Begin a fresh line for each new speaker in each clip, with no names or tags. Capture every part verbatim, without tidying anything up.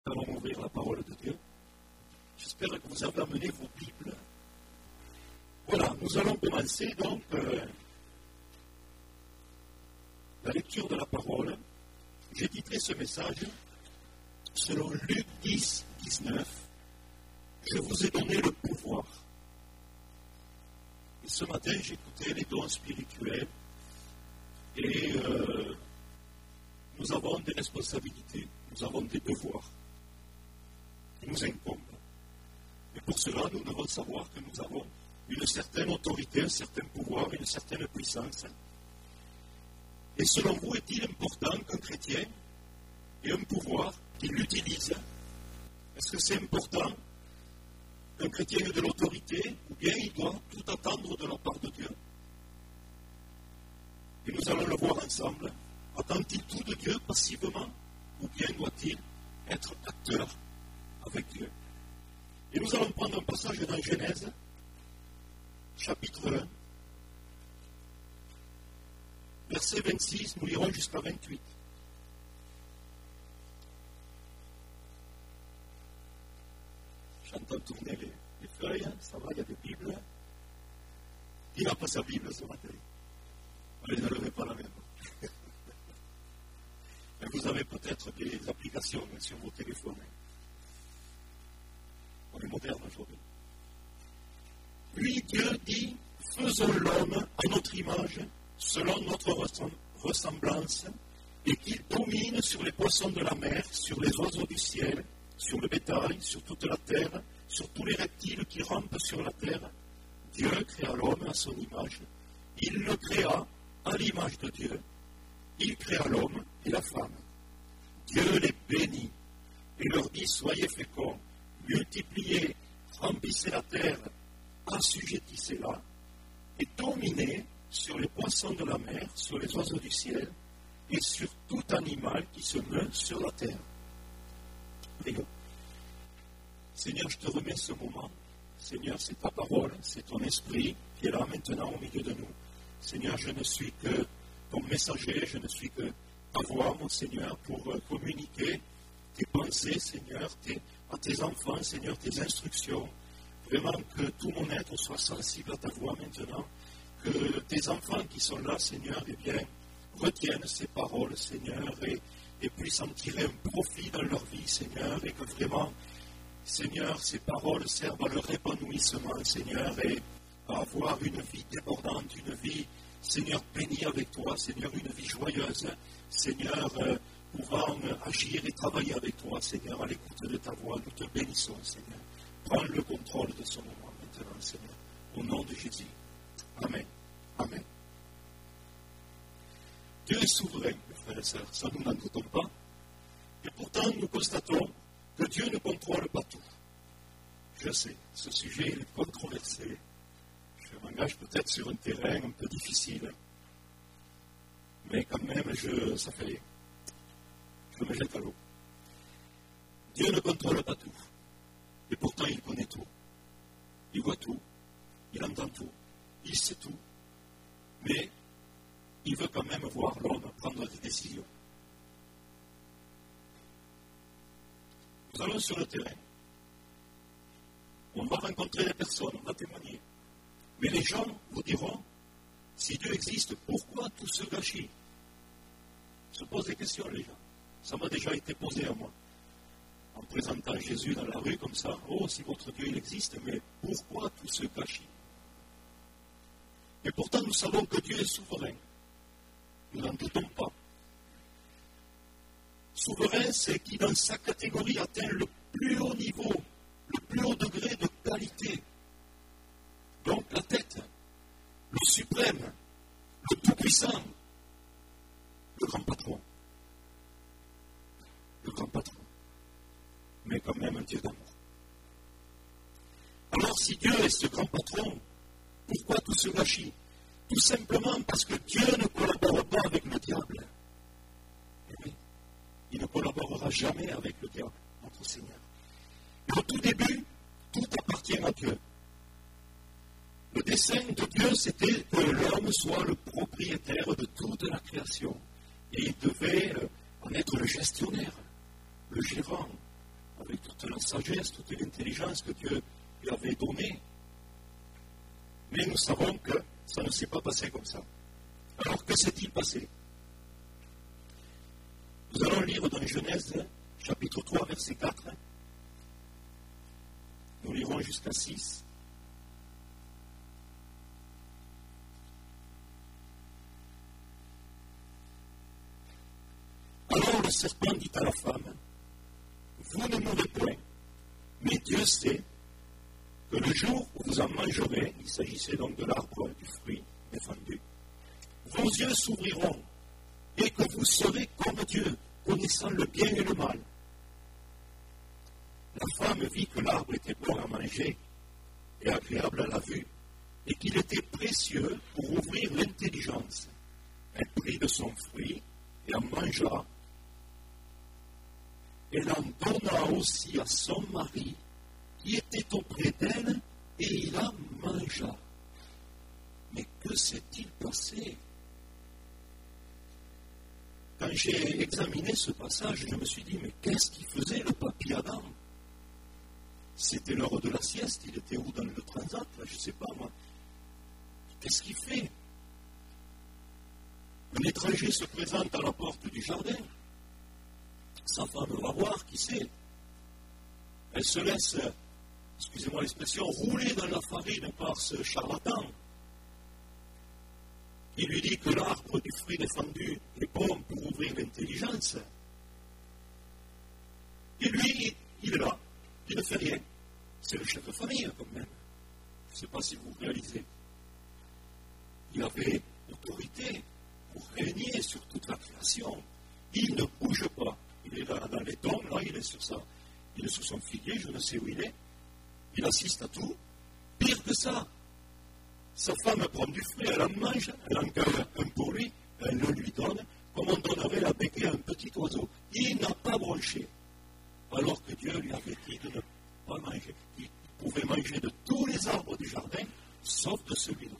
Nous allons ouvrir la parole de Dieu. J'espère que vous avez amené vos Bibles. Voilà, nous allons commencer donc euh, la lecture de la parole. J'ai titré ce message selon Luc dix, dix-neuf. Je vous ai donné le pouvoir. Et ce matin, j'écoutais les dons spirituels et euh, nous avons des responsabilités, nous avons des devoirs qui nous incombent. Et pour cela, nous devons savoir que nous avons une certaine autorité, un certain pouvoir, une certaine puissance. Et selon vous, est-il important qu'un chrétien ait un pouvoir, qu'il l'utilise? Est-ce que c'est important qu'un chrétien ait de l'autorité, ou bien il doit tout attendre de la part de Dieu? Et nous allons le voir ensemble. Attend-il tout de Dieu passivement, ou bien doit-il être acteur avec Dieu? Et nous allons prendre un passage dans Genèse, chapitre un, verset vingt-six, nous lirons jusqu'à vingt-huit. J'entends tourner les, les feuilles, ça va, il y a des Bibles. Qui n'a pas sa Bible ce matin? Allez, ne levez pas la main. Mais vous avez peut-être des applications sur vos téléphones. On est moderne aujourd'hui. Puis Dieu dit, faisons l'homme à notre image, selon notre ressemblance, et qu'il domine sur les poissons de la mer, sur les oiseaux du ciel, sur le bétail, sur toute la terre, sur tous les reptiles qui rampent sur la terre. Dieu créa l'homme à son image. Il le créa à l'image de Dieu. Il créa l'homme et la femme. Dieu les bénit et leur dit, soyez féconds, multipliez, remplissez la terre, assujettissez-la, et dominez sur les poissons de la mer, sur les oiseaux du ciel, et sur tout animal qui se meut sur la terre. Prions. Seigneur, je te remets ce moment. Seigneur, c'est ta parole, c'est ton esprit qui est là maintenant au milieu de nous. Seigneur, je ne suis que ton messager, je ne suis que ta voix, mon Seigneur, pour communiquer tes pensées, Seigneur, tes, à tes enfants, Seigneur, tes instructions. Vraiment que tout mon être soit sensible à ta voix maintenant. Que tes enfants qui sont là, Seigneur, eh bien, retiennent ces paroles, Seigneur, et, et puissent en tirer un profit dans leur vie, Seigneur, et que vraiment, Seigneur, ces paroles servent à leur épanouissement, Seigneur, et à avoir une vie débordante, une vie, Seigneur, bénie avec toi, Seigneur, une vie joyeuse, Seigneur, euh, pouvant agir et travailler avec toi, Seigneur, à l'écoute de ta voix. Nous te bénissons, Seigneur. Prends le contrôle de ce moment maintenant, Seigneur, au nom de Jésus. Amen. Amen. Dieu est souverain, mes frères et sœurs, ça nous n'en doutons pas. Et pourtant, nous constatons que Dieu ne contrôle pas tout. Je sais, ce sujet est controversé. Je m'engage peut-être sur un terrain un peu difficile. Mais quand même, je, ça fait... Je me jette à l'eau. Dieu ne contrôle pas tout. Et pourtant, il connaît tout. Il voit tout. Il entend tout. Il sait tout. Mais il veut quand même voir l'homme prendre des décisions. Nous allons sur le terrain. On va rencontrer des personnes, on va témoigner. Mais les gens vous diront, si Dieu existe, pourquoi tout ce gâchis? Se posent des questions, les gens. Ça m'a déjà été posé à moi. En présentant Jésus dans la rue comme ça, oh, si votre Dieu il existe, mais pourquoi tout ce gâchis? Et pourtant, nous savons que Dieu est souverain. Nous n'en doutons pas. Souverain, c'est qui, dans sa catégorie, atteint le plus haut niveau, le plus haut degré de qualité. Donc, la tête, le suprême, le tout-puissant, le grand patron. Le grand patron. Mais quand même un Dieu d'amour. Alors, si Dieu est ce grand patron, pourquoi tout ce gâchis? Tout simplement parce que Dieu ne collabore pas avec le diable. Et oui, il ne collaborera jamais avec le diable, notre Seigneur. Et au tout début, tout appartient à Dieu. Le dessein de Dieu, c'était que l'homme soit le propriétaire de toute la création. Et il devait en être le gestionnaire, le gérant, avec toute la sagesse, toute l'intelligence que Dieu lui avait donnée. Mais nous savons que ça ne s'est pas passé comme ça. Alors, que s'est-il passé? Nous allons lire dans Genèse, chapitre trois, verset quatre. Nous lirons jusqu'à six. Alors le serpent dit à la femme, « Vous ne mourrez point, mais Dieu sait que le jour où vous en mangerez, il s'agissait donc de l'arbre du fruit défendu, vos yeux s'ouvriront et que vous serez comme Dieu, connaissant le bien et le mal. » La femme vit que l'arbre était bon à manger et agréable à la vue, et qu'il était précieux pour ouvrir l'intelligence. Elle prit de son fruit et en mangea. Elle en donna aussi à son mari, qui était auprès d'elle, et il en mangea. Mais que s'est-il passé? Quand j'ai examiné ce passage, je me suis dit, mais qu'est-ce qu'il faisait le papy Adam? C'était l'heure de la sieste, il était où dans le transat, là, je ne sais pas moi. Qu'est-ce qu'il fait? Un étranger se présente à la porte du jardin. Sa femme va voir qui c'est. Elle se laisse, excusez-moi l'expression, rouler dans la farine par ce charlatan. Il lui dit que l'arbre du fruit défendu est bon pour ouvrir l'intelligence. Et lui, il est là, il ne fait rien. C'est le chef de famille, quand même. Je ne sais pas si vous réalisez. Il avait autorité pour régner sur toute la création. Il ne bouge pas. Il est là dans les tombes, là, il est sur ça. Il est sous son figuier, je ne sais où il est. Il assiste à tout. Pire que ça, sa femme prend du fruit, elle en mange, elle en cueille un pour lui, elle le lui donne, comme on donnerait la béquille à un petit oiseau. Il n'a pas bronché, alors que Dieu lui avait dit de ne pas manger. Il pouvait manger de tous les arbres du jardin, sauf de celui-là.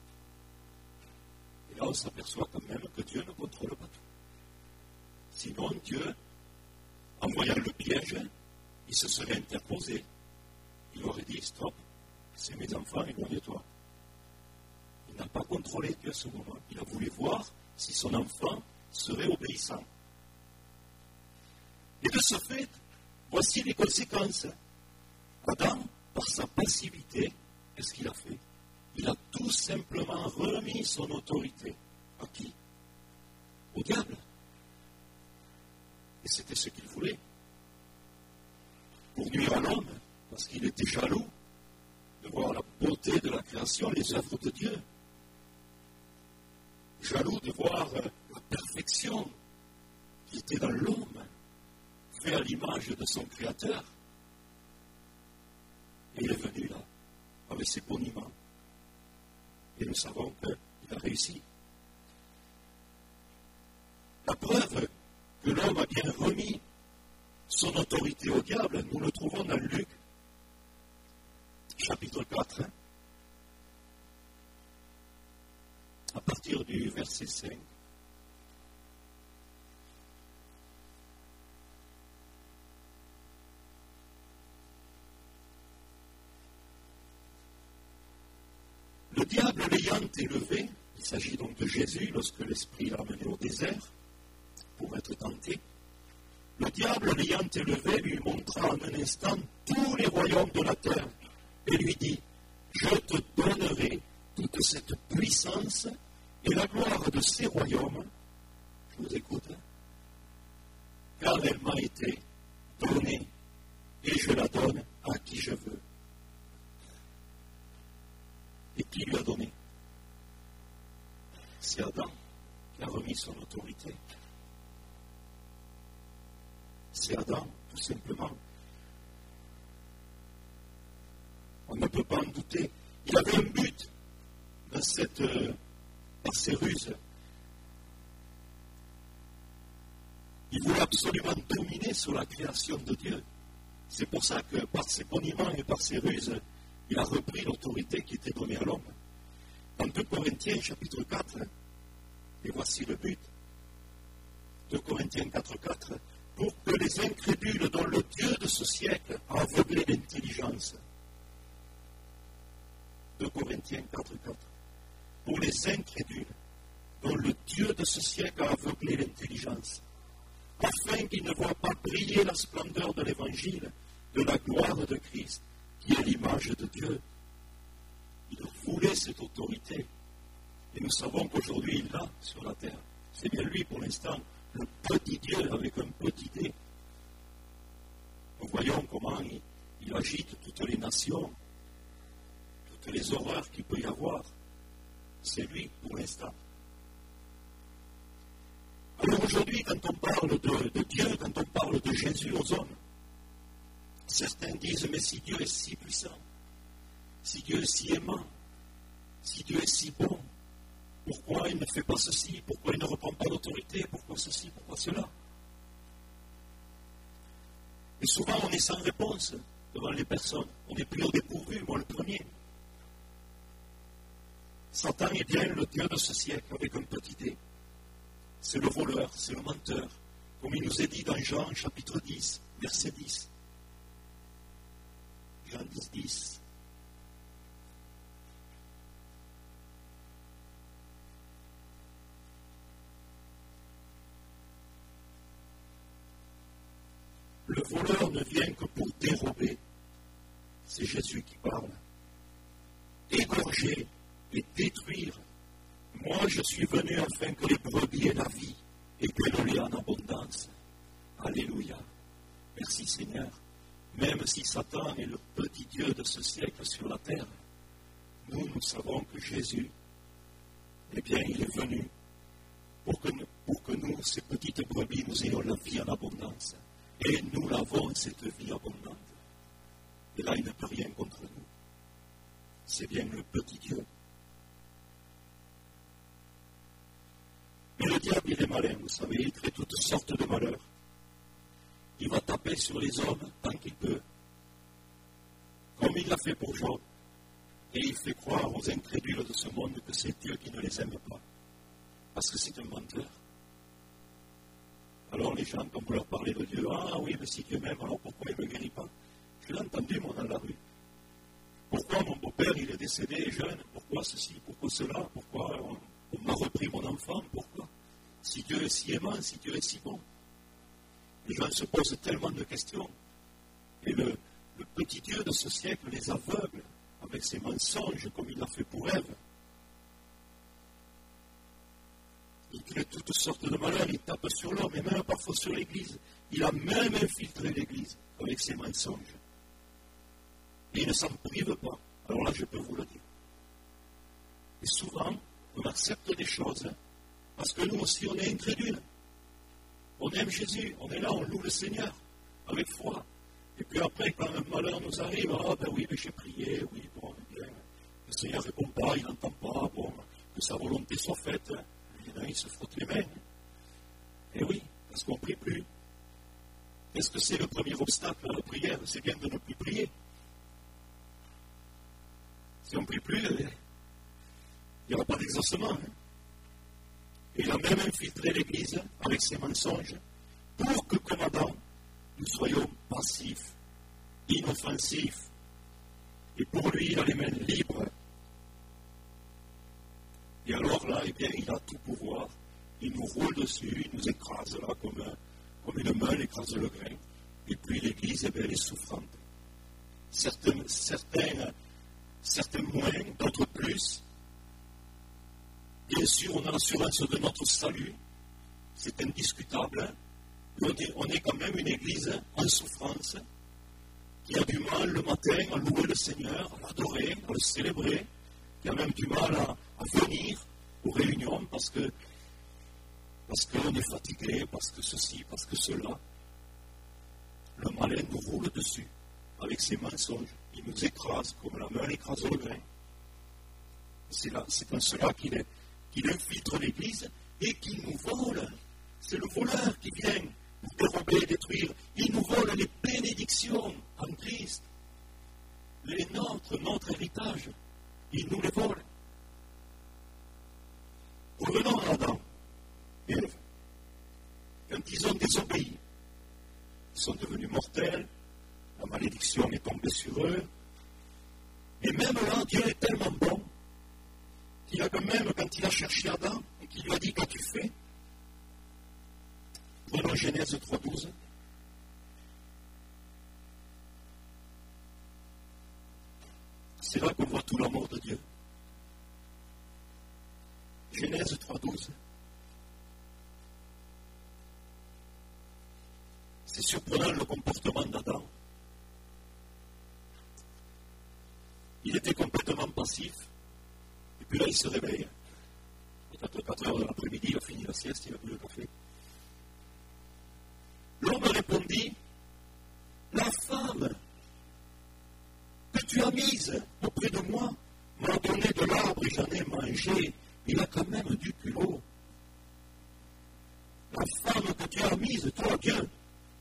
Et là, on s'aperçoit quand même que Dieu ne contrôle pas tout. Sinon, Dieu, en voyant le piège, il se serait interposé. Il aurait dit, stop, c'est mes enfants, éloigne-toi. Il n'a pas contrôlé Dieu à ce moment. Il a voulu voir si son enfant serait obéissant. Et de ce fait, voici les conséquences. Adam, par sa passivité, qu'est-ce qu'il a fait? Il a tout simplement remis son autorité. À qui? Au diable. Et c'était ce qu'il voulait. Pour nuire à l'homme, parce qu'il était jaloux de voir la beauté de la création, les œuvres de Dieu. Jaloux de voir la perfection qui était dans l'homme, fait à l'image de son Créateur. Et il est venu là, avec ses boniments. Et nous savons qu'il a réussi. La preuve que l'homme a bien remis son autorité au diable, nous le trouvons dans Luc, chapitre quatre, hein, à partir du verset cinq. Le diable l'ayant élevé, il s'agit donc de Jésus lorsque l'Esprit l'a amené au désert pour être tenté, le diable l'ayant élevé lui montra en un instant tous les royaumes de la terre et lui dit, je te donnerai toute cette puissance et la gloire de ces royaumes, je vous écoute, car elle m'a été donnée et je la donne à qui je veux. Et qui lui a donné? C'est Adam qui a remis son autorité. C'est Adam, tout simplement. On ne peut pas en douter. Il avait un but dans, cette, euh, dans ces ruses. Il voulait absolument dominer sur la création de Dieu. C'est pour ça que par ses boniments et par ses ruses, il a repris l'autorité qui était donnée à l'homme. Dans deux Corinthiens, chapitre quatre, et voici le but. deux Corinthiens quatre, quatre. pour que les incrédules dont le Dieu de ce siècle a aveuglé l'intelligence. deux Corinthiens quatre, quatre. Pour les incrédules dont le Dieu de ce siècle a aveuglé l'intelligence, afin qu'ils ne voient pas briller la splendeur de l'Évangile, de la gloire de Christ, qui est l'image de Dieu. Il voulait cette autorité. Et nous savons qu'aujourd'hui, il l'a sur la terre. C'est bien lui, pour l'instant, le petit Dieu avec un petit dé. Nous voyons comment il, il agite toutes les nations, toutes les horreurs qu'il peut y avoir. C'est lui, pour l'instant. Alors aujourd'hui, quand on parle de, de Dieu, quand on parle de Jésus aux hommes, certains disent, mais si Dieu est si puissant, si Dieu est si aimant, si Dieu est si bon, pourquoi il ne fait pas ceci? Pourquoi il ne reprend pas l'autorité? Pourquoi ceci? Pourquoi cela? Et souvent, on est sans réponse devant les personnes. On est pris au dépourvu, moi le premier. Satan est bien le Dieu de ce siècle, avec un petit dé. C'est le voleur, c'est le menteur, comme il nous est dit dans Jean, chapitre dix, verset dix. Jean dix, dix. Le voleur ne vient que pour dérober. C'est Jésus qui parle. Égorger et détruire. Moi, je suis venu afin que les brebis aient la vie et qu'elles l'aient en abondance. Alléluia. Merci Seigneur. Même si Satan est le petit Dieu de ce siècle sur la terre, nous, nous savons que Jésus, eh bien, il est venu pour que, nous, pour que nous, ces petites brebis, nous ayons la vie en abondance. Et nous l'avons, cette vie abondante. Et là, il ne peut rien contre nous. C'est bien le petit Dieu. Mais le diable, il est malin, vous savez, il crée toutes sortes de malheurs. Il va taper sur les hommes tant qu'il peut, comme il l'a fait pour Job. Et il fait croire aux incrédules de ce monde que c'est Dieu qui ne les aime pas, parce que c'est un menteur. Alors les gens, quand vous leur parlez de Dieu, ah oui, mais si Dieu m'aime, alors pourquoi il ne me guérit pas? Je l'ai entendu, moi, dans la rue. Pourquoi mon beau-père, il est décédé jeune? Pourquoi ceci? Pourquoi cela? Pourquoi on, on m'a repris mon enfant? Pourquoi? Si Dieu est si aimant, si Dieu est si bon. Les gens se posent tellement de questions. Et le, le petit Dieu de ce siècle les aveugle avec ses mensonges, comme il l'a fait pour Ève. Il crée toutes sortes de malheurs, il tape sur l'homme, et même parfois sur l'Église. Il a même infiltré l'Église avec ses mensonges. Et il ne s'en prive pas. Alors là, je peux vous le dire. Et souvent, on accepte des choses, parce que nous aussi, on est incrédules. On aime Jésus, on est là, on loue le Seigneur, avec foi. Et puis après, quand un malheur nous arrive, ah ben oui, mais j'ai prié, oui, bon, bien, le Seigneur ne répond pas, il n'entend pas, bon, que sa volonté soit faite. Et là, il se frotte les mains. Et oui, parce qu'on ne prie plus. Qu'est-ce que c'est le premier obstacle à la prière? C'est bien de ne plus prier. Si on ne prie plus, il n'y aura pas d'exaucement. Hein. Il a même infiltré l'Église avec ses mensonges pour que, comme Adam, nous soyons passifs, inoffensifs. Et pour lui, il a les mains libres. Et alors là, eh bien, il a tout pouvoir. Il nous roule dessus, il nous écrase là comme, comme une meule écrase le grain. Et puis l'Église, eh bien, elle est souffrante. Certains, certains, certains moins, d'autres plus. Bien sûr, on a l'assurance de notre salut. C'est indiscutable. Hein. On, est, on est quand même une Église en souffrance, qui a du mal le matin à louer le Seigneur, à l'adorer, à le célébrer, qui a même du mal à, à venir aux réunions parce que parce qu'on est fatigué, parce que ceci, parce que cela. Le malin nous roule dessus avec ses mensonges. Il nous écrase comme la meule écrase le grain. C'est, là, c'est en cela qu'il, est, qu'il infiltre l'Église et qu'il nous vole. C'est le voleur qui vient nous dérober, détruire. Il nous vole les bénédictions en Christ. Les nôtres, notre héritage. Il nous les vole. Revenons à Adam et Ève. Quand ils ont désobéi, malédiction est tombée sur eux. Et même là, Dieu est tellement bon qu'il a quand même, quand il a cherché Adam et qu'il lui a dit, qu'as-tu fait? Prenons Genèse trois douze. C'est là qu'on voit tout l'amour de Dieu. Genèse trois douze. C'est surprenant le comportement d'Adam. Il était complètement passif, et puis là il se réveille. Peut-être quatre heures de l'après-midi, il a fini la sieste, il a bu le café. L'homme répondit, la femme que tu as mise auprès de moi m'a donné de l'arbre et j'en ai mangé. Il a quand même du culot. La femme que tu as mise, toi Dieu,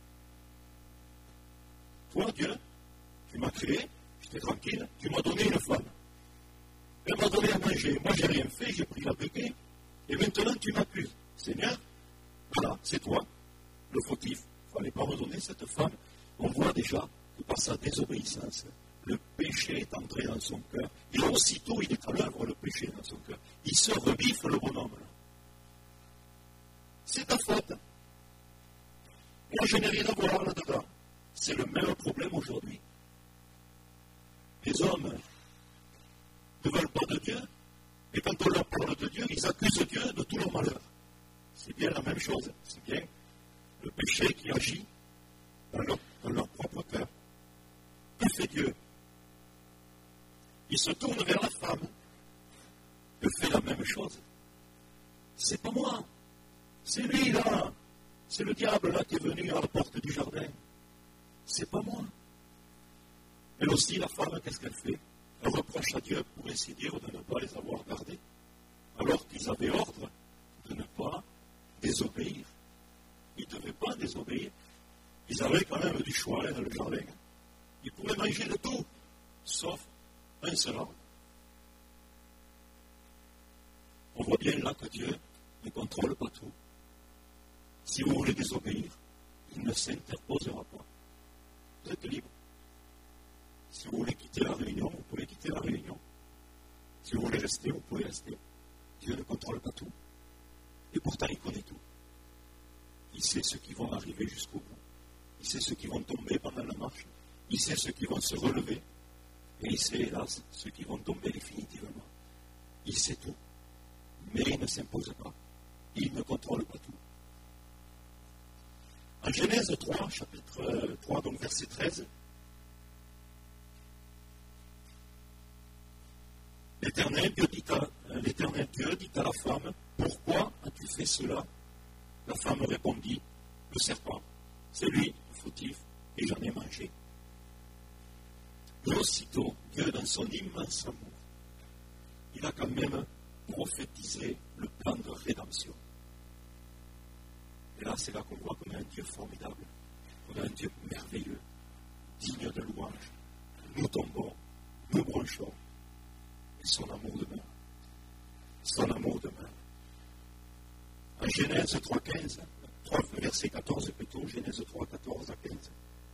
toi Dieu, tu m'as créé, j'étais tranquille, tu m'as donné une femme. Elle m'a donné à manger. Moi, j'ai rien fait, j'ai pris la béquille, et maintenant tu m'accuses. Seigneur, voilà, c'est toi, le fautif. Il ne fallait pas me donner cette femme. On voit déjà que par sa désobéissance, le péché est entré dans son cœur. Et aussitôt, il est à l'œuvre, le péché dans son cœur. Il se rebiffe, le bonhomme. Là. C'est ta faute. Moi, je n'ai rien à voir là-dedans. C'est le même problème aujourd'hui. Les hommes ne veulent pas de Dieu, et quand on leur parle de Dieu, ils accusent Dieu de tout leur malheur. C'est bien la même chose. C'est bien le péché qui agit dans leur, dans leur propre cœur. Que fait Dieu? Il se tourne vers la femme. Il fait la même chose. C'est pas moi. C'est lui là. C'est le diable là qui est venu à la porte du jardin. C'est pas moi. Elle aussi, la femme, qu'est-ce qu'elle fait? Elle reproche à Dieu, pour ainsi dire, de ne pas les avoir gardés, alors qu'ils avaient ordre de ne pas désobéir. Ils ne devaient pas désobéir. Ils avaient quand même du choix dans le jardin. Ils pouvaient manger de tout, sauf un seul arbre. On voit bien là que Dieu ne contrôle pas tout. Si vous voulez désobéir, il ne s'interposera pas. Vous êtes libre. Si vous voulez quitter la réunion, vous pouvez quitter la réunion. Si vous voulez rester, vous pouvez rester. Dieu ne contrôle pas tout. Et pourtant, il connaît tout. Il sait ceux qui vont arriver jusqu'au bout. Il sait ceux qui vont tomber pendant la marche. Il sait ceux qui vont se relever. Et il sait, hélas, ceux qui vont tomber définitivement. Il sait tout. Mais il ne s'impose pas. Il ne contrôle pas tout. En Genèse trois, chapitre trois, donc verset treize, L'Éternel Dieu, dit à, l'Éternel Dieu dit à la femme, pourquoi as-tu fait cela? La femme répondit, le serpent, c'est lui, le fautif, et j'en ai mangé. Et aussitôt, Dieu, dans son immense amour, il a quand même prophétisé le plan de rédemption. Et là, c'est là qu'on voit qu'on a un Dieu formidable, qu'on a un Dieu merveilleux, digne de louange. Nous tombons, nous bronchons, et son amour demeure. Son amour demeure. En Genèse trois, quinze, verset quatorze plutôt, Genèse trois, quatorze à quinze.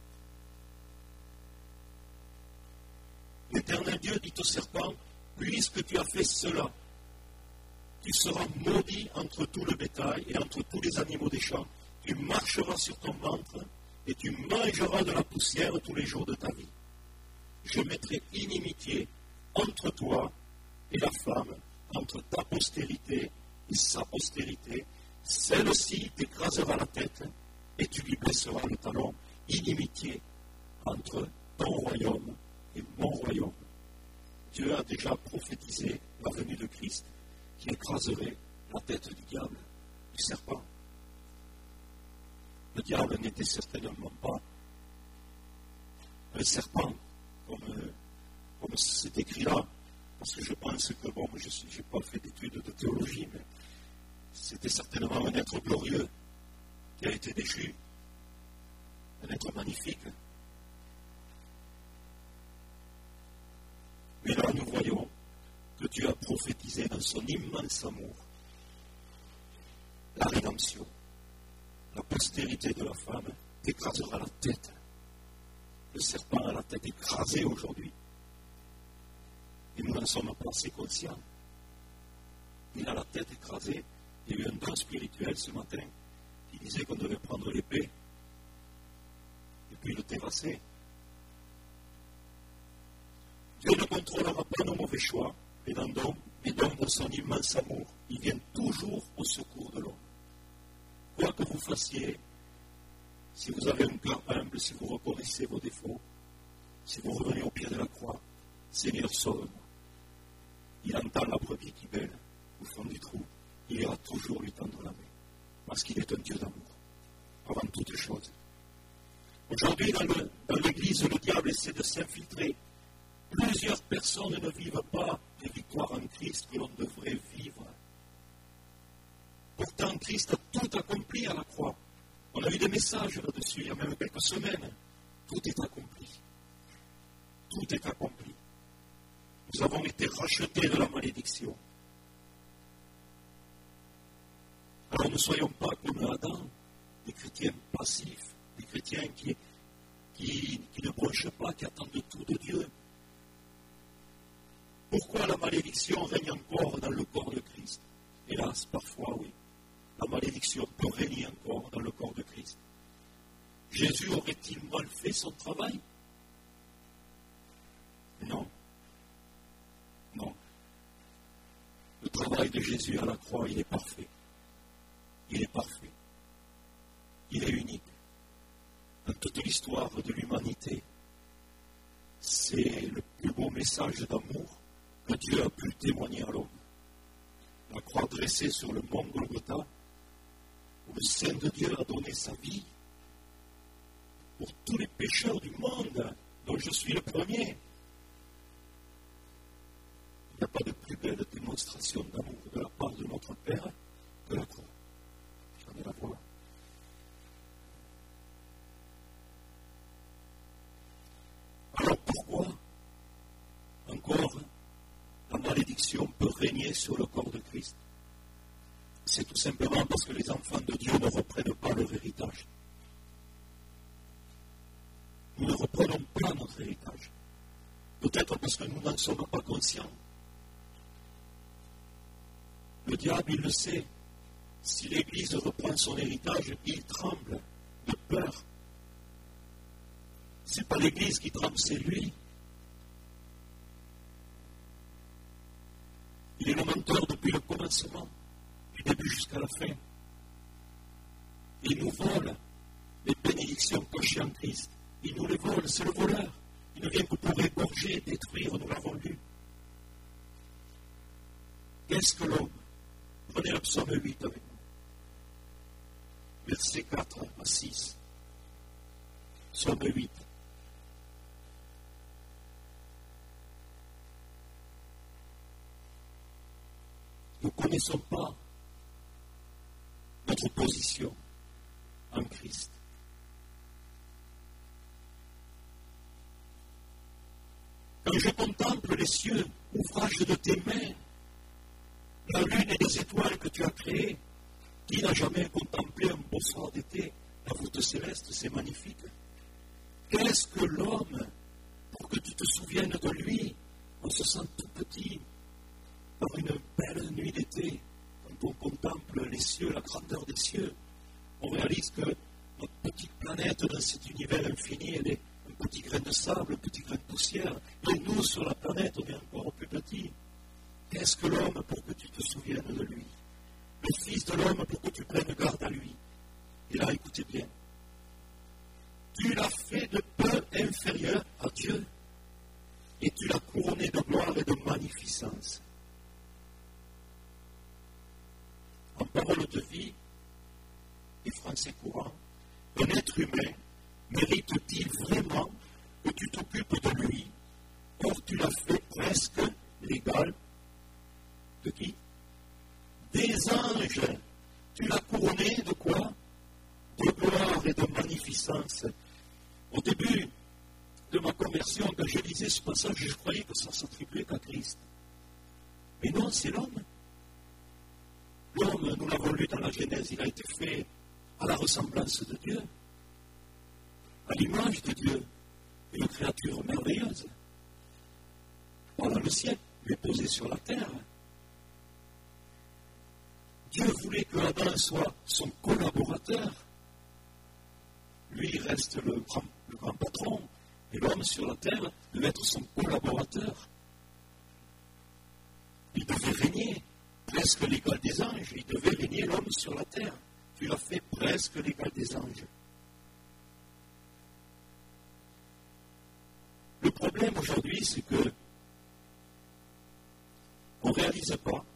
L'Éternel Dieu dit au serpent, puisque tu as fait cela, tu seras maudit entre tout le bétail et entre tous les animaux des champs. Tu marcheras sur ton ventre et tu mangeras de la poussière tous les jours de ta vie. Je mettrai inimitié entre toi et la femme, entre ta postérité et sa postérité. Celle-ci t'écrasera la tête et tu lui blesseras le talon. Inimitié entre ton royaume et mon royaume. Dieu a déjà prophétisé la venue de Christ qui écraserait la tête du diable, du serpent. Le diable n'était certainement pas un serpent, comme, comme c'est écrit là, parce que je pense que, bon, je n'ai pas fait d'études de théologie, mais c'était certainement un être glorieux qui a été déchu, un être magnifique. Mais là, nous voyons que Dieu a prophétisé dans son immense amour la rédemption. La postérité de la femme t'écrasera la tête Le serpent a la tête écrasée aujourd'hui. Et nous n'en sommes pas assez conscients. Il a la tête écrasée. Il y a eu un don spirituel ce matin qui disait qu'on devait prendre l'épée et puis le terrasser. Dieu ne contrôlera pas nos mauvais choix, mais dans, don, mais dans son immense amour, il vient toujours au secours de l'homme. Quoi que vous fassiez, si vous avez un cœur humble, si vous reconnaissez vos défauts, si vous revenez au pied de la croix, Seigneur, sauve-moi. Il entend la brebis qui bêle au fond du trou. Il ira toujours lui tendre la main, parce qu'il est un Dieu d'amour, avant toute chose. Aujourd'hui, dans, le, dans l'Église, le diable essaie de s'infiltrer. Plusieurs personnes ne vivent pas les victoires en Christ que l'on devrait vivre. Pourtant, Christ a tout accompli à la croix. On a eu des messages là-dessus il y a même quelques semaines. Tout est accompli. Tout est accompli. Nous avons été rachetés de la malédiction. Alors ne soyons pas comme Adam, des chrétiens passifs, des chrétiens qui, qui, qui ne bronchent pas, qui attendent tout de Dieu. Pourquoi la malédiction règne encore dans le corps de Christ? Hélas, parfois, oui. La malédiction peut régner encore dans le corps de Christ. Jésus aurait-il mal fait son travail? Non. Non. Le travail de Jésus à la croix, il est parfait. Il est parfait. Il est unique. Dans toute l'histoire de l'humanité, c'est le plus beau message d'amour que Dieu a pu témoigner à l'homme. La croix dressée sur le mont Golgotha, où le Saint de Dieu a donné sa vie pour tous les pécheurs du monde, dont je suis le premier. Il n'y a pas de plus belle démonstration d'amour de la part de notre Père que la croix. J'en ai la voix. Alors pourquoi encore la malédiction peut régner sur le corps de Christ? C'est tout simplement parce que les enfants de Dieu ne reprennent pas leur héritage. Nous ne reprenons pas notre héritage. Peut-être parce que nous n'en sommes pas conscients. Le diable, il le sait. Si l'Église reprend son héritage, il tremble de peur. Ce n'est pas l'Église qui tremble, c'est lui. Il est le menteur depuis le commencement, du début jusqu'à la fin. Il nous vole les bénédictions cachées en Christ. Il nous les vole, c'est le voleur. Il ne vient que pour égorger, détruire, nous l'avons lu. Qu'est-ce que l'homme? Prenez le psaume huit avec nous. Versets quatre à six. Psaume huit. Nous ne connaissons pas notre position en Christ. Quand je contemple les cieux, ouvrage de tes mains, la lune et les étoiles que tu as créées, qui n'a jamais contemplé un beau soir d'été? La voûte céleste, c'est magnifique. Qu'est-ce que l'homme, pour que tu te souviennes de lui, on se sent tout petit par une belle nuit d'été, quand on contemple les cieux, la grandeur des cieux, on réalise que notre petite planète dans cet univers infini, elle est un petit grain de sable, un petit grain de poussière, et nous, sur la planète, on est encore plus petit. Qu'est-ce que l'homme pour que tu te souviennes de lui? Le Fils de l'homme pour que tu prennes garde à lui. Et là, écoutez bien. Tu l'as fait de peu inférieur à Dieu, et tu l'as couronné de gloire et de magnificence. En parole de vie, et français courant, un être humain mérite-t-il vraiment que tu t'occupes de lui? Or, tu l'as fait presque l'égal de qui? Des anges. Tu l'as couronné de quoi? De gloire et de magnificence. Au début de ma conversion, quand je lisais ce passage, je croyais que ça s'attribuait qu'à Christ. Mais non, c'est l'homme. L'homme, nous l'avons lu dans la Genèse, il a été fait à la ressemblance de Dieu, à l'image de Dieu. créature merveilleuse. Voilà le ciel, mais posé sur la terre. Dieu voulait que Adam soit son collaborateur. Lui, il reste le grand, le grand patron, et l'homme sur la terre devait être son collaborateur. Il devait régner, presque l'égal des anges. Il devait régner l'homme sur la terre. Tu l'as fait presque l'égal des anges. Le problème aujourd'hui, c'est que on ne réalise pas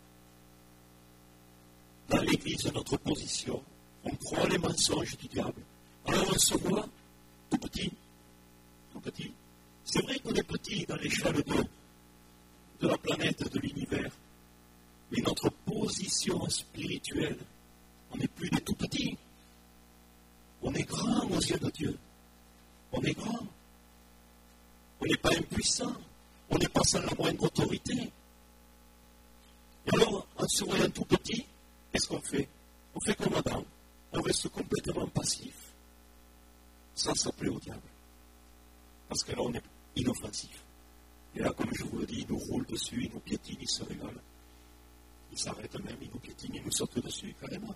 dans l'Église notre position. On croit les mensonges du diable. Alors on se voit tout petit, tout petit. C'est vrai qu'on est petit dans l'échelle de, de la planète, de l'univers, mais notre position spirituelle, on n'est plus des tout petits. On est grand aux yeux de Dieu. On est grand. On n'est pas impuissant. On n'est pas sans la moindre autorité. Et alors, en se voyant tout petit, qu'est-ce qu'on fait? On fait comme Adam. On reste complètement passif. Ça, ça plaît au diable. Parce que là, on est inoffensif. Et là, comme je vous le dis, il nous roule dessus, il nous piétine, il se régale. Il s'arrête même, il nous piétine, il nous saute dessus, carrément.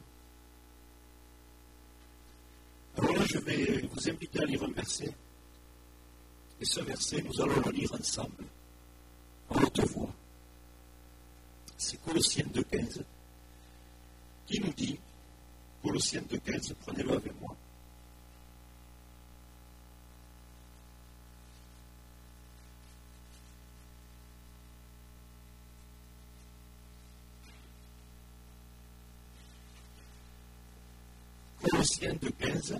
Alors là, je vais vous inviter à lire un verset. Et ce verset, nous allons le lire ensemble, en haute voix. C'est Colossiens deux quinze, qui nous dit, Colossiens deux quinze, prenez-le avec moi. Colossiens deux quinze.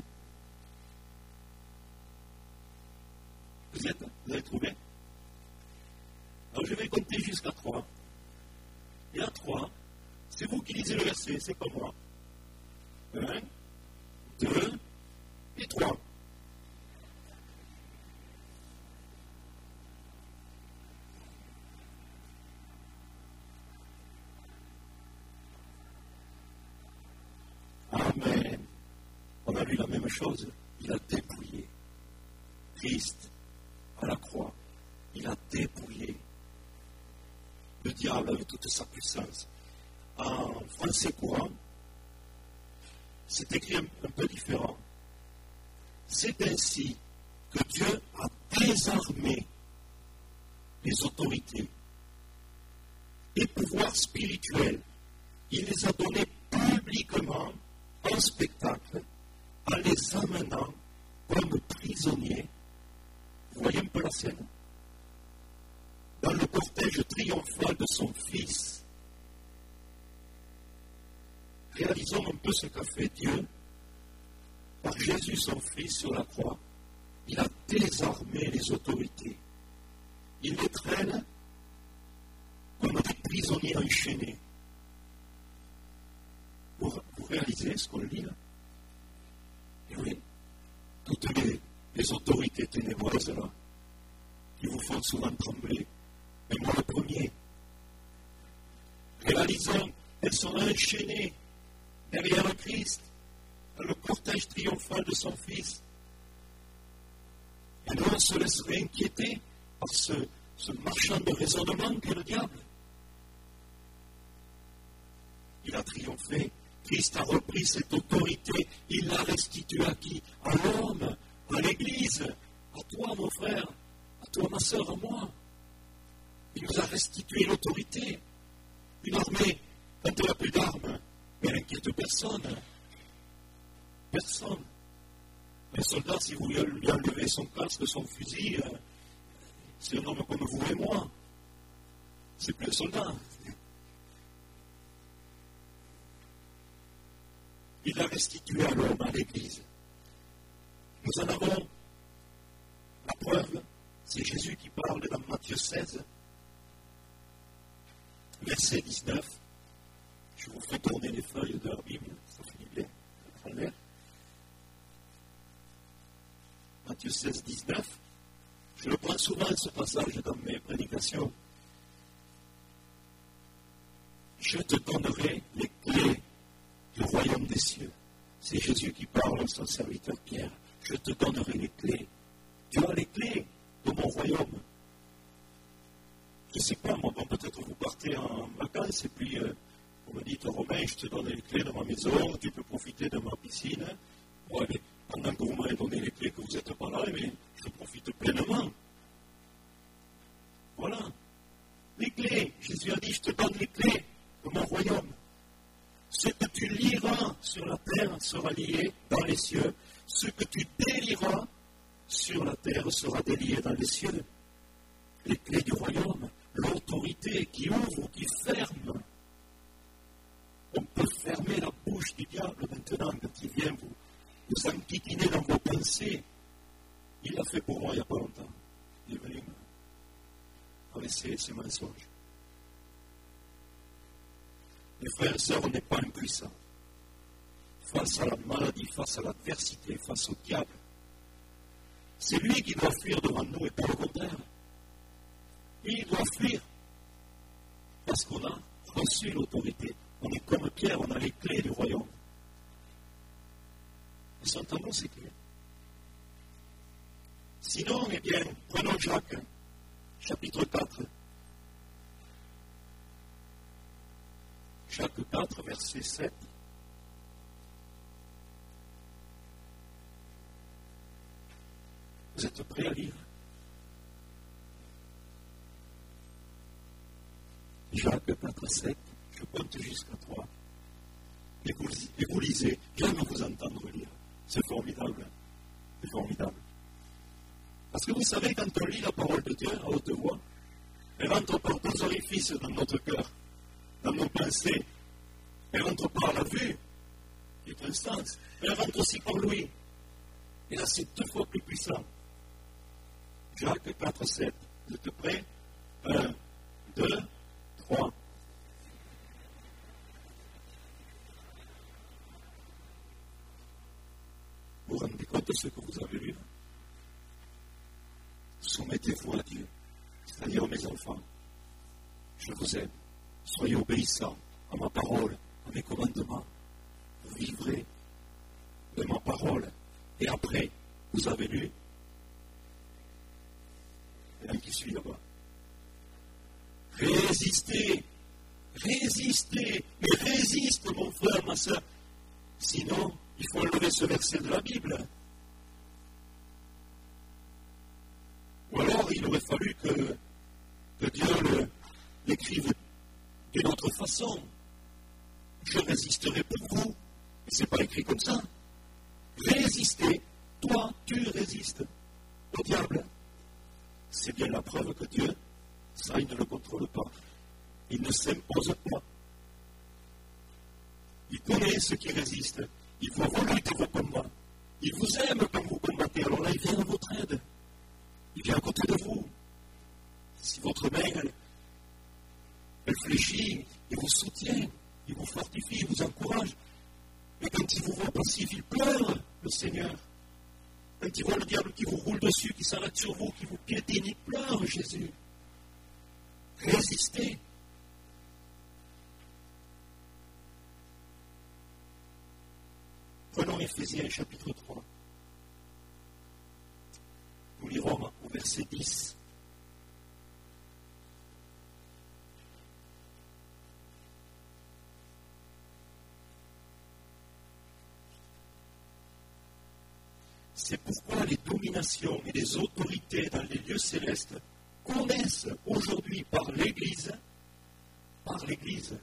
Vous êtes, vous avez trouvé? Alors je vais compter jusqu'à trois. Et à trois, c'est vous qui lisez le verset, c'est pas moi. Un, deux et trois. Amen. On a lu la même chose. Il a dépouillé Christ à la croix. Il a dépouillé le diable avec toute sa puissance. En français courant, c'est écrit un, un peu différent. C'est ainsi que Dieu a désarmé les autorités et pouvoirs spirituels. Il les a donnés publiquement en spectacle en les amenant comme prisonniers. Vous voyez un peu la scène? Dans le cortège triomphal de son Fils. Réalisons un peu ce qu'a fait Dieu par Jésus son Fils sur la croix. Il a désarmé les autorités. Il les traîne comme des prisonniers enchaînés. Vous, vous réalisez ce qu'on lit là? Et oui, toutes les, les autorités ténébreuses là, qui vous font souvent trembler, mais moi le premier. Réalisons, elles sont enchaînées derrière le Christ, dans le cortège triomphal de son Fils. Et nous, on se laisserait inquiéter par ce, ce marchand de raisonnement qu'est le diable. Il a triomphé. Christ a repris cette autorité. Il l'a restituée à qui? À l'homme, à l'Église, à toi, mon frère, à toi, ma soeur, à moi. Il nous a restitué l'autorité. Une armée, quand elle n'a plus d'armes, elle n'inquiète personne. Personne. Un soldat, si vous lui enlevez son casque, son fusil, c'est un homme comme vous et moi. C'est plus un soldat. Il l'a restitué à l'homme, à l'Église. Nous en avons la preuve, c'est Jésus qui parle dans Matthieu seize, verset dix-neuf. Je vous fais tourner les feuilles de la Bible, ça finit bien, à travers. Matthieu seize, dix-neuf. Je le prends souvent ce passage dans mes prédications. Je te donnerai les clés du royaume des cieux. C'est Jésus qui parle à son serviteur Pierre. Je te donnerai les clés. Tu as les clés. sais pas, moi, bon, peut-être vous partez en vacances et puis euh, vous me dites, Romain, je te donne les clés de ma maison, tu peux profiter de ma piscine. Ouais, mais pendant que vous m'avez donné les clés, que vous n'êtes pas là, mais je profite pleinement. Voilà. Les clés. Jésus a dit, je te donne les clés de mon royaume. Ce que tu lieras sur la terre sera lié dans les cieux. Ce que tu délieras sur la terre sera délié dans les cieux. Les clés du royaume, l'autorité qui ouvre ou qui ferme. On peut fermer la bouche du diable maintenant quand il vient vous, vous enquiquiner dans vos pensées. Il l'a fait pour moi il n'y a pas longtemps. Il est venu avec ses, ses mensonges. Mes frères et sœurs, on n'est pas impuissants. Face à la maladie, face à l'adversité, face au diable, c'est lui qui doit fuir devant nous et pas le contraire. Il doit fuir parce qu'on a reçu l'autorité. On est comme Pierre, on a les clés du royaume. Elles sont en nous, ces clés. Sinon, eh bien, prenons Jacques, chapitre quatre. Jacques quatre, verset sept. Vous êtes prêts à lire? Jacques quatre, sept. Je compte jusqu'à trois. Et vous, et vous lisez. J'aime vous entendre lire. C'est formidable. C'est formidable. Parce que vous savez, quand on lit la parole de Dieu à haute voix, elle rentre par deux orifices dans notre cœur, dans nos pensées. Elle rentre par la vue, qui est un sens. Elle rentre aussi par l'ouïe. Et là, c'est deux fois plus puissant. Jacques quatre, sept. Vous êtes prêts? un, deux, trois. Vous vous rendez compte de ce que vous avez lu? Soumettez-vous à Dieu, c'est-à-dire mes enfants. Je vous aime. Soyez obéissants à ma parole, à mes commandements. Vous vivrez de ma parole. Et après, vous avez lu l'un qui suit là-bas. Résistez, résistez, mais résiste, mon frère, ma soeur. Sinon, il faut enlever ce verset de la Bible. Ou alors, il aurait fallu que, que Dieu le, l'écrive d'une autre façon. Je résisterai pour vous. Mais ce n'est pas écrit comme ça. Résister. Toi, tu résistes au diable. C'est bien la preuve que Dieu, ça, il ne le contrôle pas. Il ne s'impose pas. Il connaît ceux qui résistent. Il voit vos luttes et vos combats. Il vous aime quand vous combattez. Alors là, il vient à votre aide. Il vient à côté de vous. Si votre main, elle, elle fléchit, il vous soutient, il vous fortifie, il vous encourage. Mais quand il vous voit passif, il pleure, le Seigneur. Quand il voit le diable qui vous roule dessus, qui s'arrête sur vous, qui vous piétine, il pleure, Jésus. Résistez. Prenons Éphésiens chapitre trois. Nous lirons au verset dix. C'est pourquoi les dominations et les autorités dans les lieux célestes connaissent aujourd'hui par l'Église, par l'Église,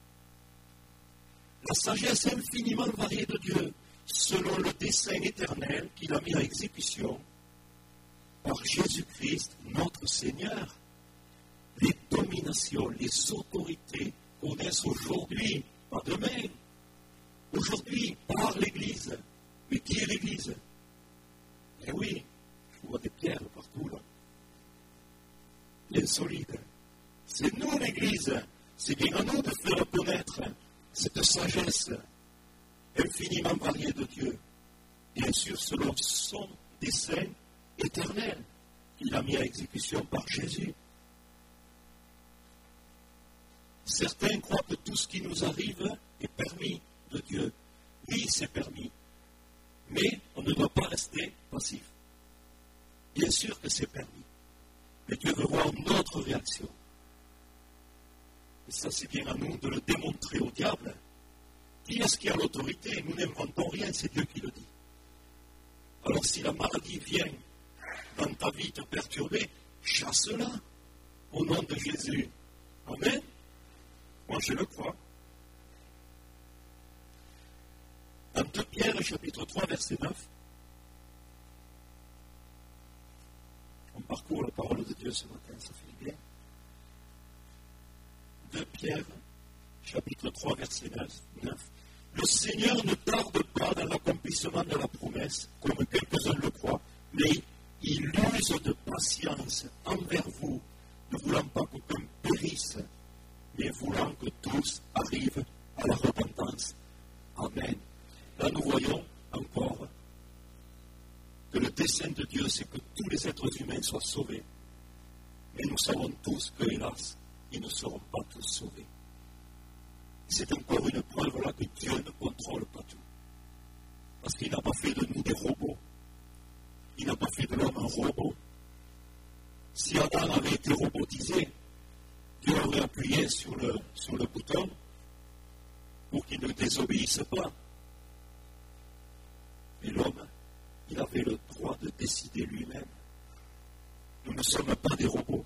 la sagesse infiniment variée de Dieu, selon le dessein éternel qu'il a mis à exécution par Jésus-Christ, notre Seigneur. Les dominations, les autorités connaissent aujourd'hui, pas demain, aujourd'hui, par l'Église. Mais qui est l'Église? Eh oui, je vois des pierres partout là. Bien solides. C'est nous l'Église. C'est bien à nous de faire connaître cette sagesse infiniment variée de Dieu. Bien sûr, selon son dessein éternel qu'il a mis à exécution par Jésus. Certains croient que tout ce qui nous arrive est permis de Dieu. Oui, c'est permis. Mais on ne doit pas rester passif. Bien sûr que c'est permis. Mais Dieu veut voir notre réaction. ça c'est bien à nous de le démontrer au diable. Qui est-ce qui a l'autorité? Nous n'inventons rien, c'est Dieu qui le dit. Alors si la maladie vient dans ta vie te perturber, chasse-la au nom de Jésus. Amen. Moi je le crois. Dans deux Pierre, chapitre trois, verset neuf, on parcourt la parole de Dieu ce matin, ça fait du bien. deux Pierre, chapitre trois, verset neuf. Le Seigneur ne tarde pas dans l'accomplissement de la promesse, comme quelques-uns le croient, mais il use de patience envers vous, ne voulant pas qu'aucun périsse, mais voulant que tous arrivent à la repentance. Amen. Là, nous voyons encore que le dessein de Dieu, c'est que tous les êtres humains soient sauvés. Mais nous savons tous que, hélas, ils ne seront pas tous sauvés. C'est encore une preuve là que Dieu ne contrôle pas tout. Parce qu'il n'a pas fait de nous des robots. Il n'a pas fait de l'homme un robot. Si Adam avait été robotisé, Dieu aurait appuyé sur le, sur le bouton pour qu'il ne désobéisse pas. Mais l'homme, il avait le droit de décider lui-même. Nous ne sommes pas des robots.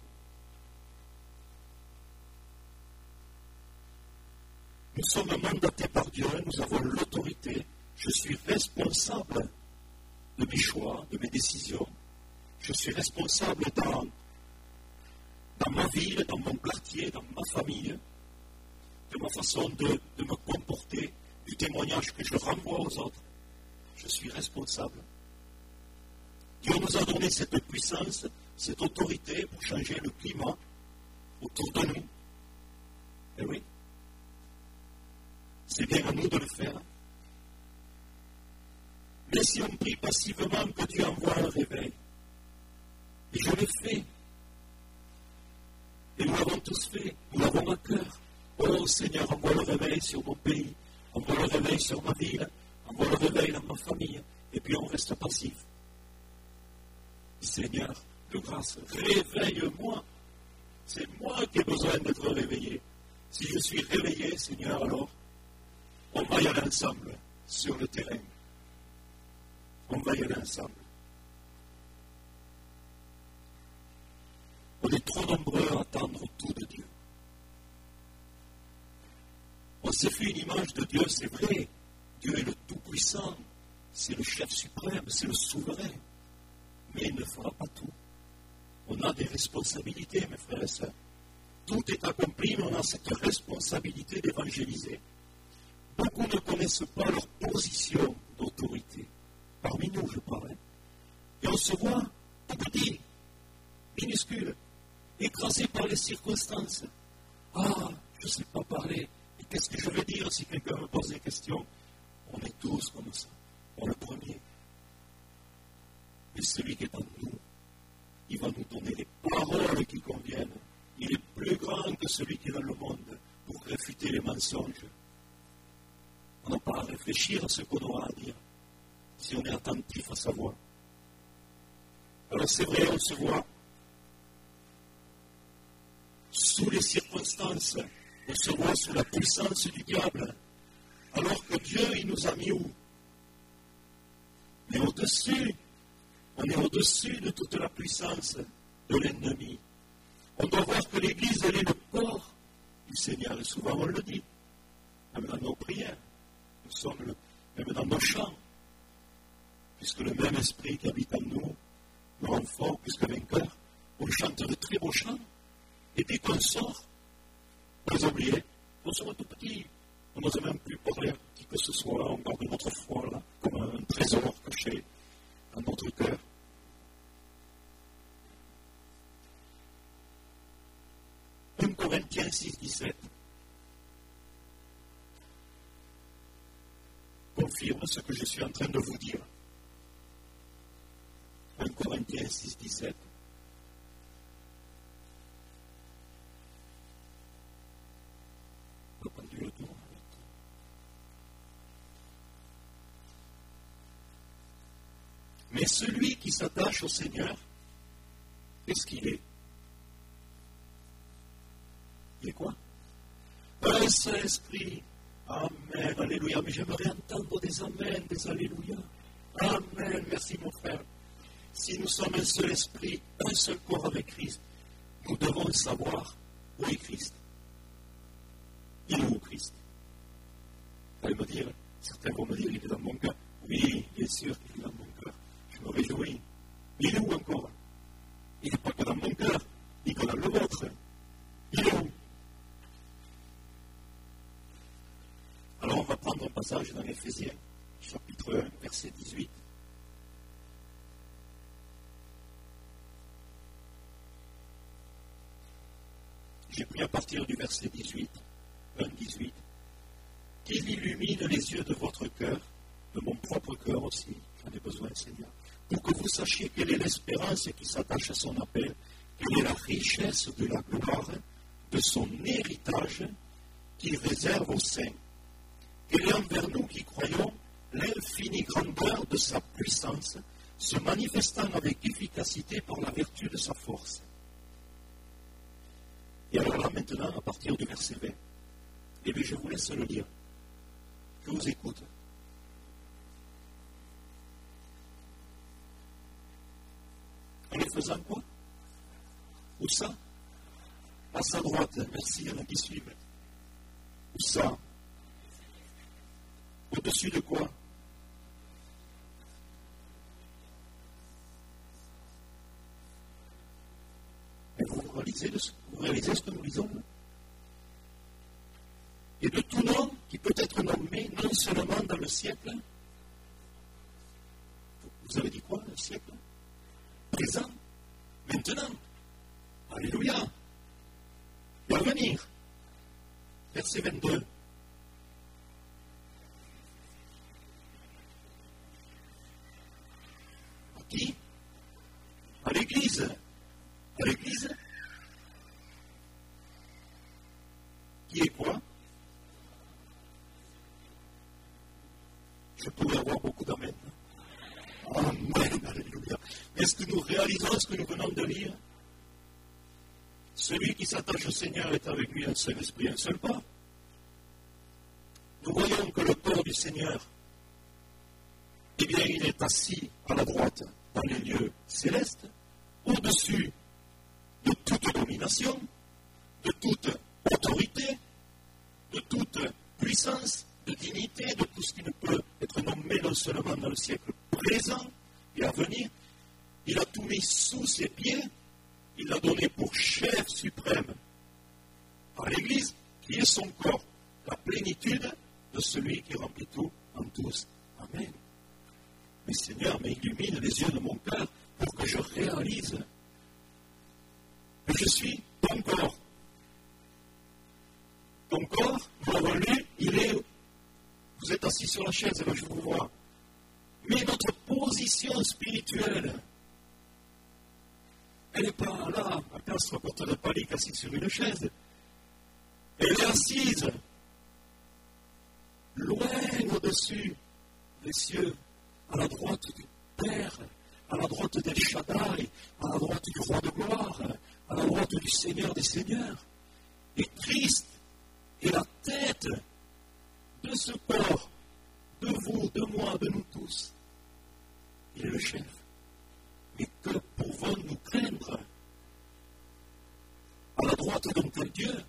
Nous sommes mandatés par Dieu, nous avons l'autorité. Je suis responsable de mes choix, de mes décisions. Je suis responsable dans, dans ma ville, dans mon quartier, dans ma famille, de ma façon de, de me comporter, du témoignage que je renvoie aux autres. Je suis responsable. Dieu nous a donné cette puissance, cette autorité pour changer le climat autour de nous. Eh oui. C'est bien à nous de le faire. Mais si on prie passivement que Dieu envoie un réveil, et je l'ai fait, et nous l'avons tous fait, nous l'avons à cœur. Oh Seigneur, envoie le réveil sur mon pays, envoie le réveil sur ma ville, envoie le réveil dans ma famille, et puis on reste passif. Seigneur, de grâce, réveille-moi. C'est moi qui ai besoin d'être réveillé. Si je suis réveillé, Seigneur, alors on va y aller ensemble sur le terrain. On va y aller ensemble. On est trop nombreux à attendre tout de Dieu. On s'est fait une image de Dieu, c'est vrai. Dieu est le Tout-Puissant. C'est le chef suprême, c'est le souverain. Mais il ne fera pas tout. On a des responsabilités, mes frères et sœurs. Tout est accompli, mais on a cette responsabilité d'évangéliser. Beaucoup ne connaissent pas leur position d'autorité. Parmi nous, je parle. Et on se voit tout petit, minuscule, écrasé par les circonstances. Ah, je ne sais pas parler. Et qu'est-ce que je vais dire si quelqu'un me pose des questions? On est tous comme ça. On est le premier. Mais celui qui est en nous, il va nous donner les paroles qui conviennent. Il est plus grand que celui qui est dans le monde pour réfuter les mensonges. On n'a pas à réfléchir à ce qu'on aura à dire si on est attentif à sa voix. Alors c'est vrai, on se voit sous les circonstances, on se voit sous la puissance du diable, alors que Dieu, il nous a mis où? Mais au-dessus, on est au-dessus de toute la puissance de l'ennemi. On doit voir que l'Église, elle est le corps du Seigneur, et souvent on le dit, même dans nos prières, nous sommes le, même dans nos chants, puisque le même esprit qui habite en nous nous rend forts plus que vainqueurs. On chante de très beaux chants, et dès qu'on sort, on les oublie, on sera tout petit, on n'ose même plus parler à qui que ce soit, on garde notre foi là, comme un trésor caché dans notre cœur. premier Corinthiens six, dix-sept confirme ce que je suis en train de vous dire. premier Corinthiens six, dix-sept. On n'a pas dû le tour. Mais celui qui s'attache au Seigneur, qu'est-ce qu'il est? Il est quoi? un seul esprit. Amen, alléluia. Mais j'aimerais entendre des amens, des alléluia. Amen, merci mon frère. Si nous sommes un seul esprit, un seul corps avec Christ, nous devons savoir où est Christ. Il est où Christ? Vous allez me dire, certains vont me dire, il est dans mon cœur. Oui, bien sûr qu'il est dans mon cœur. Je me réjouis. Mais il est où encore? Il n'est pas que dans mon cœur, ni que dans le vôtre. Il est où? Alors on va prendre un passage dans Éphésiens, chapitre un, verset dix-huit. J'ai pris à partir du verset dix-huit, un dix-huit, qu'il illumine les yeux de votre cœur, de mon propre cœur aussi, j'en ai besoin, Seigneur, pour que vous sachiez quelle est l'espérance qui s'attache à son appel, quelle est la richesse de la gloire de son héritage qu'il réserve aux saints, quelle est envers nous qui croyons l'infinie grandeur de sa puissance, se manifestant avec efficacité par la vertu de sa force. Et alors là, maintenant, à partir du verset vingt, eh bien, je vous laisse le lire. Je vous écoute. En le faisant quoi? Où ça? À sa droite. Merci, il y en a qui suivent. Où ça? Au-dessus de quoi? Et vous réalisez, de ce, vous réalisez ce que nous lisons là? Et de tout nom qui peut être nommé non seulement dans le siècle. Vous avez dit quoi, le siècle? Présent, maintenant. Alléluia. Et à venir. Verset vingt-deux. À qui? À l'Église. À l'Église. Qui est quoi? Je pourrais avoir beaucoup d'amen. Amen, alléluia. Est-ce que nous réalisons ce que nous venons de lire? Celui qui s'attache au Seigneur est avec lui un seul esprit, un seul pas. Nous voyons que le corps du Seigneur, eh bien, il est assis à la droite dans les lieux célestes, au-dessus de toute domination, de toute autorité, de toute puissance, de dignité, de tout ce qui ne peut être nommé non seulement dans le siècle présent et à venir. Il a tout mis sous ses pieds, il l'a donné pour chef suprême à l'Église, qui est son corps, la plénitude de celui qui remplit tout en tous. Amen. Mais Seigneur, mais illumine les yeux de mon cœur pour que je réalise que je suis ton corps. Ton corps, nous l'avons lu, il est, vous êtes assis sur la chaise, alors je vous vois. Mais notre position spirituelle, elle n'est pas là, à quatre porte de palique assise sur une chaise. Elle est assise, loin au-dessus des cieux, à la droite du Père, à la droite d'El Shaddai, à la droite du Roi de gloire, à la droite du Seigneur des Seigneurs. Et Christ est la tête de ce corps, de vous, de moi, de nous tous. Il est le chef. Mais que pouvons-nous craindre à la droite d'un tel Dieu?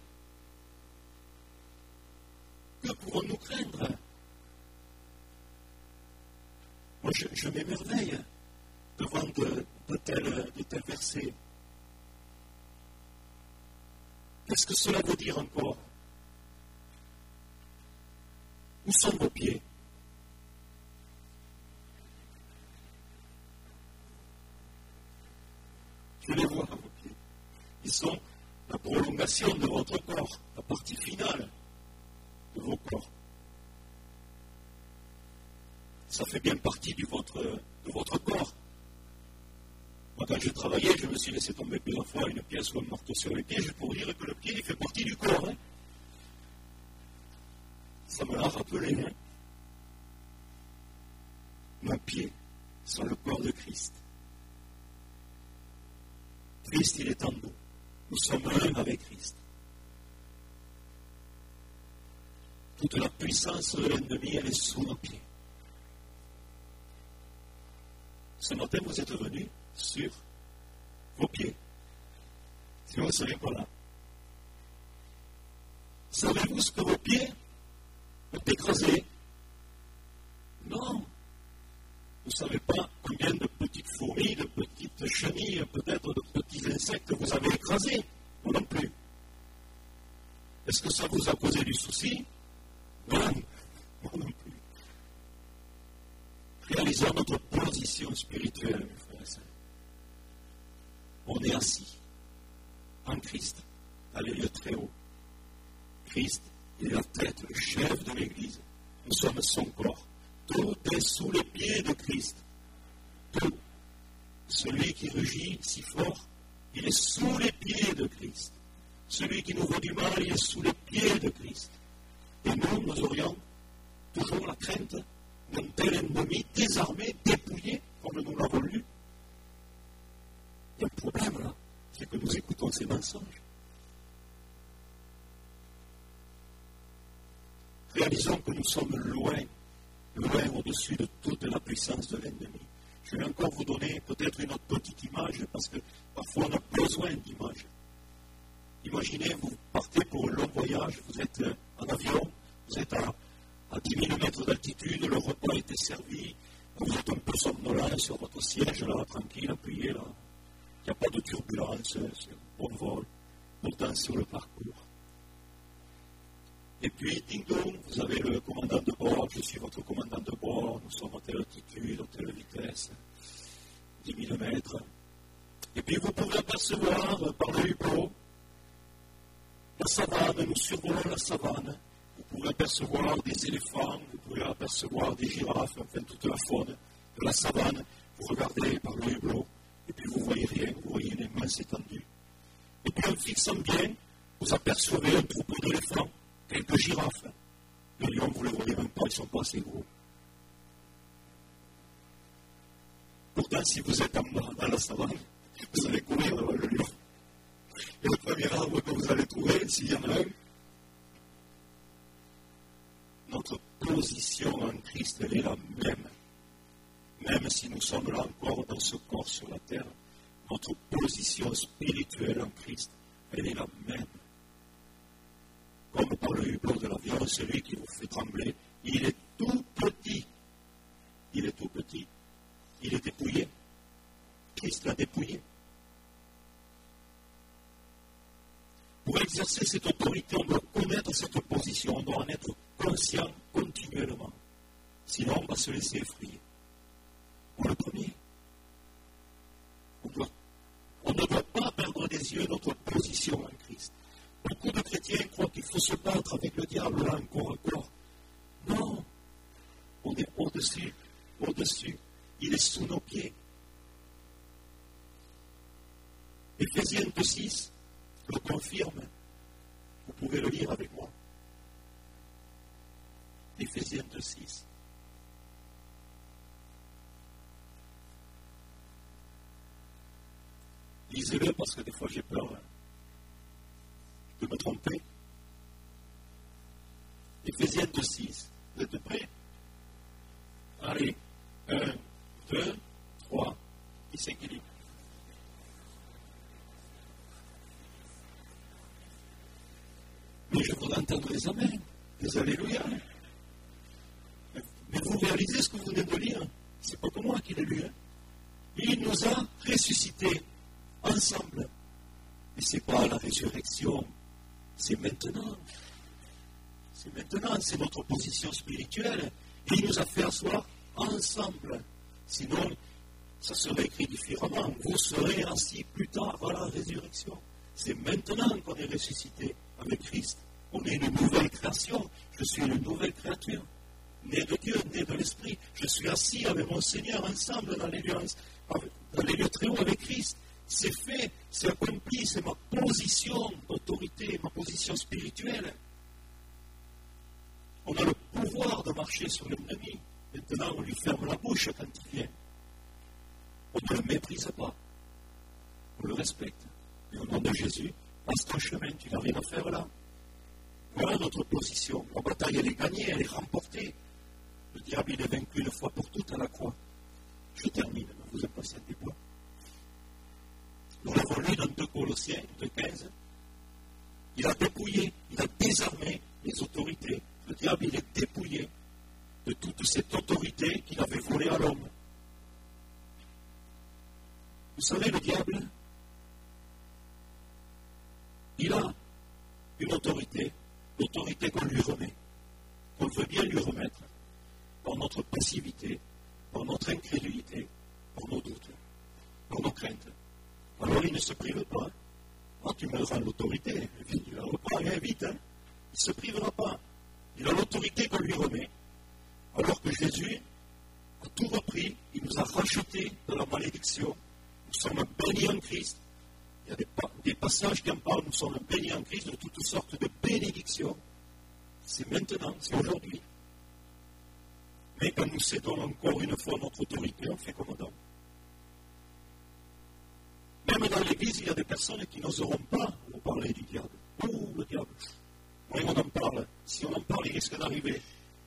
Que pouvons-nous craindre? Moi, je, je m'émerveille devant de, de, tels, de tels versets. Qu'est-ce que cela veut dire encore? Où sont vos pieds? Je les vois, vos pieds. Ils sont la prolongation de votre corps, la partie finale de vos corps. Ça fait bien partie du votre, de votre corps. Moi, quand je travaillais, je me suis laissé tomber plusieurs fois une pièce ou un marteau sur les pieds, je peux vous dire que le pied, il fait partie du corps. Hein. Ça me l'a rappelé. Hein. Nos pieds sont le corps de Christ. Christ, il est en nous. Nous sommes un avec Christ. Toute la puissance de l'ennemi, elle est sous nos pieds. Ce matin, vous êtes venus sur vos pieds. Si vous ne seriez pas là. Savez-vous ce que vos pieds ont écrasé? Non. Vous ne savez pas combien de petites fourmis, de petites chenilles, peut-être de petits insectes vous avez écrasés. Moi non plus. Est-ce que ça vous a causé du souci? Non. Moi non plus. Réalisons notre position spirituelle, mes frères et sœurs. On est assis en Christ, dans les lieux très hauts. Christ est la tête, le chef de l'Église. Nous sommes son corps. Tout est sous les pieds de Christ. Tout. Celui qui rugit si fort, il est sous les pieds de Christ. Celui qui nous veut du mal, il est sous les pieds de Christ. Et nous, nous aurions toujours la crainte d'un tel ennemi désarmé, dépouillé, comme nous l'avons lu. Il y a un problème là, c'est que nous écoutons ces mensonges. Réalisons que nous sommes loin, loin au-dessus de toute la puissance de l'ennemi. Je vais encore vous donner peut-être une autre petite image, parce que parfois on a besoin d'images. Imaginez, vous partez pour un long voyage, vous êtes en avion, vous êtes à, à dix mille mètres d'altitude, le repas était servi, vous êtes un peu somnolent sur votre siège, là, tranquille, appuyé, là. Il n'y a pas de turbulence, c'est un bon vol, pourtant sur le parcours. Et puis, ding-dong, vous avez le commandant de bord, je suis votre commandant de bord, nous sommes à telle altitude, à telle vitesse, dix mille mètres. Et puis, vous pouvez apercevoir par le hublot la savane, nous survolons la savane. Vous pouvez apercevoir des éléphants, vous pouvez apercevoir des girafes, enfin toute la faune de la savane. Vous regardez par le hublot, et puis vous ne voyez rien, vous voyez une immense étendue. Et puis en fixant bien, vous apercevez un troupeau d'éléphants, quelques girafes. Les lions, vous ne les voyez même pas, ils ne sont pas assez gros. Pourtant, si vous êtes dans la savane, vous allez courir devant le lion. Et le premier arbre que vous allez trouver, s'il y en a un, notre position en Christ, elle est la même. Même si nous sommes là encore dans ce corps sur la terre, notre position spirituelle en Christ, elle est la même. Comme par le hublot de l'avion, celui qui vous fait trembler, il est tout petit. Il est tout petit. Il est dépouillé. Christ l'a dépouillé. Pour exercer cette autorité, on doit connaître cette position, on doit en être conscient continuellement. Sinon, on va se laisser effrayer. Pour le premier, on, doit, on ne doit pas perdre des yeux notre position en Christ. Beaucoup de chrétiens croient qu'il faut se battre avec le diable là encore, encore. Non, on est au-dessus, au-dessus. Il est sous nos pieds. Éphésiens deux six le confirme. Vous pouvez le lire avec moi. Éphésiens deux six. Lisez-le parce que des fois j'ai peur de me tromper. Éphésiens deux six. Vous êtes prêts? Allez. un, deux, trois. Qui c'est qui lit? Mais je voudrais entendre les amens, les alléluia. Mais vous réalisez ce que vous venez de lire? C'est pas que moi qui l'ai lu. Hein? Il nous a ressuscités ensemble. Et ce n'est pas la résurrection, c'est maintenant. C'est maintenant, c'est notre position spirituelle. Et il nous a fait asseoir ensemble. Sinon, ça serait écrit différemment. Vous serez assis plus tard à la résurrection. C'est maintenant qu'on est ressuscité avec Christ. On est une nouvelle création. Je suis une nouvelle créature. Né de Dieu, né de l'Esprit. Je suis assis avec mon Seigneur ensemble dans les lieux, dans les lieux très hauts avec Christ. C'est fait, c'est accompli, c'est ma position d'autorité, ma position spirituelle. On a le pouvoir de marcher sur l'ennemi. Maintenant, on lui ferme la bouche quand il vient. On ne le méprise pas. On le respecte. Et au nom de Jésus, passe ton chemin, tu n'as rien à faire là. Voilà notre position. La bataille, elle est gagnée, elle est remportée. Le diable, il est vaincu une fois pour toutes à la croix. Je termine, ne vous impatientez pas. Nous l'avons lu dans deux Colossiens, deux quinze. Il a dépouillé, il a désarmé les autorités. Le diable, il est dépouillé de toute cette autorité qu'il avait volée à l'homme. Vous savez, le diable, il a une autorité, l'autorité qu'on lui remet, qu'on veut bien lui remettre, par notre passivité, par notre incrédulité, par nos doutes, par nos craintes. Alors il ne se prive pas. Ah, tu me rends l'autorité, il la reprend, viens vite, hein. Il ne se privera pas. Il a l'autorité qu'on lui remet. Alors que Jésus a tout repris, il nous a rachetés de la malédiction. Nous sommes bénis en Christ. Il y a des, des passages qui en parlent, nous sommes bénis en Christ de toutes sortes de bénédictions. C'est maintenant, c'est aujourd'hui. Mais quand nous cédons encore une fois notre autorité, on fait comme Adam. Même dans l'Église, il y a des personnes qui n'oseront pas vous parler du diable. Oh, le diable. Oui, on en parle. Si on en parle, il risque d'arriver.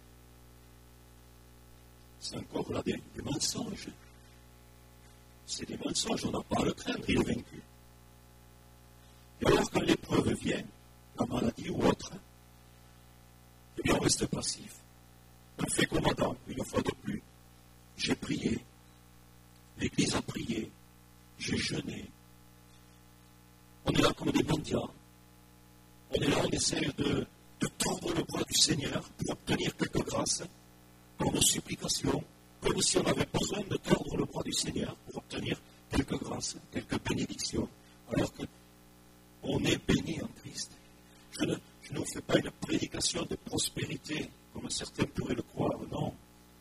C'est encore là des, des mensonges. C'est des mensonges, on n'a pas à le craindre, il est vaincu. Et alors, quand l'épreuve vient, la maladie ou autre, eh bien, on reste passif. On fait comme Adam, une fois de plus. J'ai prié. L'Église a prié. J'ai jeûné. On est là comme des mendiants. On est là, on essaie de, de tordre le bras du Seigneur pour obtenir quelques grâces par nos supplications, comme si on avait besoin de tordre le bras du Seigneur pour obtenir quelques grâces, quelques bénédictions, alors qu'on est béni en Christ. Je ne, je ne vous fais pas une prédication de prospérité, comme certains pourraient le croire, non.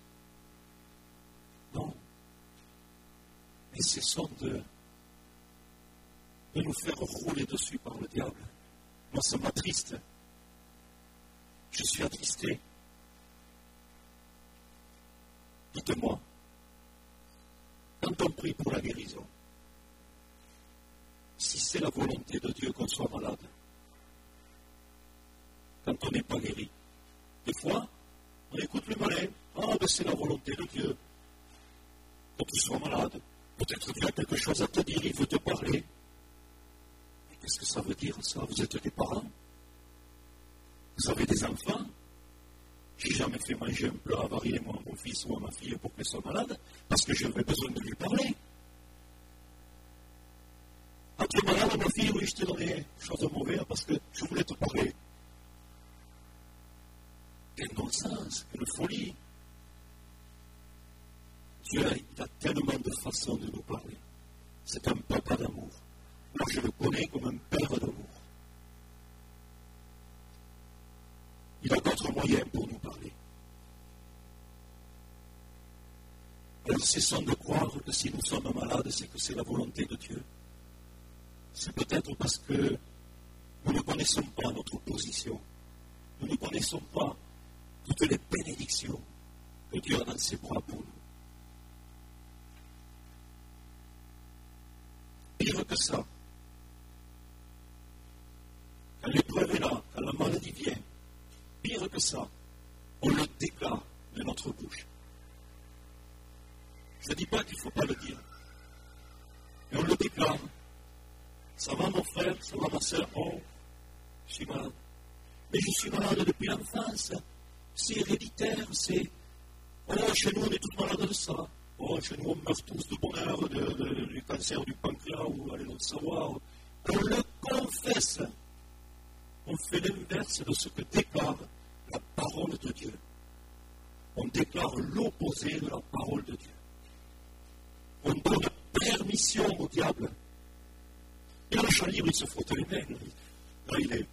Non. Mais cessons de, de nous faire rouler dessus par le diable. Moi, ça m'attriste. Je suis attristé. Dites-moi, quand on prie pour la guérison, si c'est la volonté de Dieu qu'on soit malade, quand on n'est pas guéri, des fois, on écoute le malin. Ah, ben c'est la volonté de Dieu que tu sois malade. Peut-être qu'il y a quelque chose à te dire, il veut te parler. Mais qu'est-ce que ça veut dire, ça? Vous êtes des parents? Vous avez des enfants? J'ai jamais fait manger un plat avarié, moi, à mon fils ou à ma fille pour qu'elle soit malade, parce que j'avais besoin de lui parler. Ah, tu es malade, ma fille? Oui, je t'ai donné quelque chose de mauvais parce que je voulais te parler. Quel non-sens, quelle folie. Dieu a, a tellement de façons de nous parler. C'est un papa d'amour. Moi, je le connais comme un père d'amour. Il a d'autres moyens pour nous parler. Alors, cessons de croire que si nous sommes malades, c'est que c'est la volonté de Dieu. C'est peut-être parce que nous ne connaissons pas notre position. Nous ne connaissons pas toutes les bénédictions que Dieu a dans ses bras pour nous. Pire que ça, quand l'épreuve est là, quand la maladie vient, pire que ça, on le déclare de notre bouche. Je ne dis pas qu'il ne faut pas le dire, mais on le déclare. Ça va mon frère, ça va ma soeur, oh, je suis malade. Mais je suis malade depuis l'enfance, c'est héréditaire, c'est... Oh, chez nous on est tous malades de ça. Oh, chez nous on meurt tous de bonheur, de, de, du cancer du pancréas, ou allez le savoir. On le confesse. On fait l'inverse de ce que déclare la parole de Dieu. On déclare l'opposé de la parole de Dieu. On donne permission au diable. Et le champ libre, il se frotte les mains. Là, il est.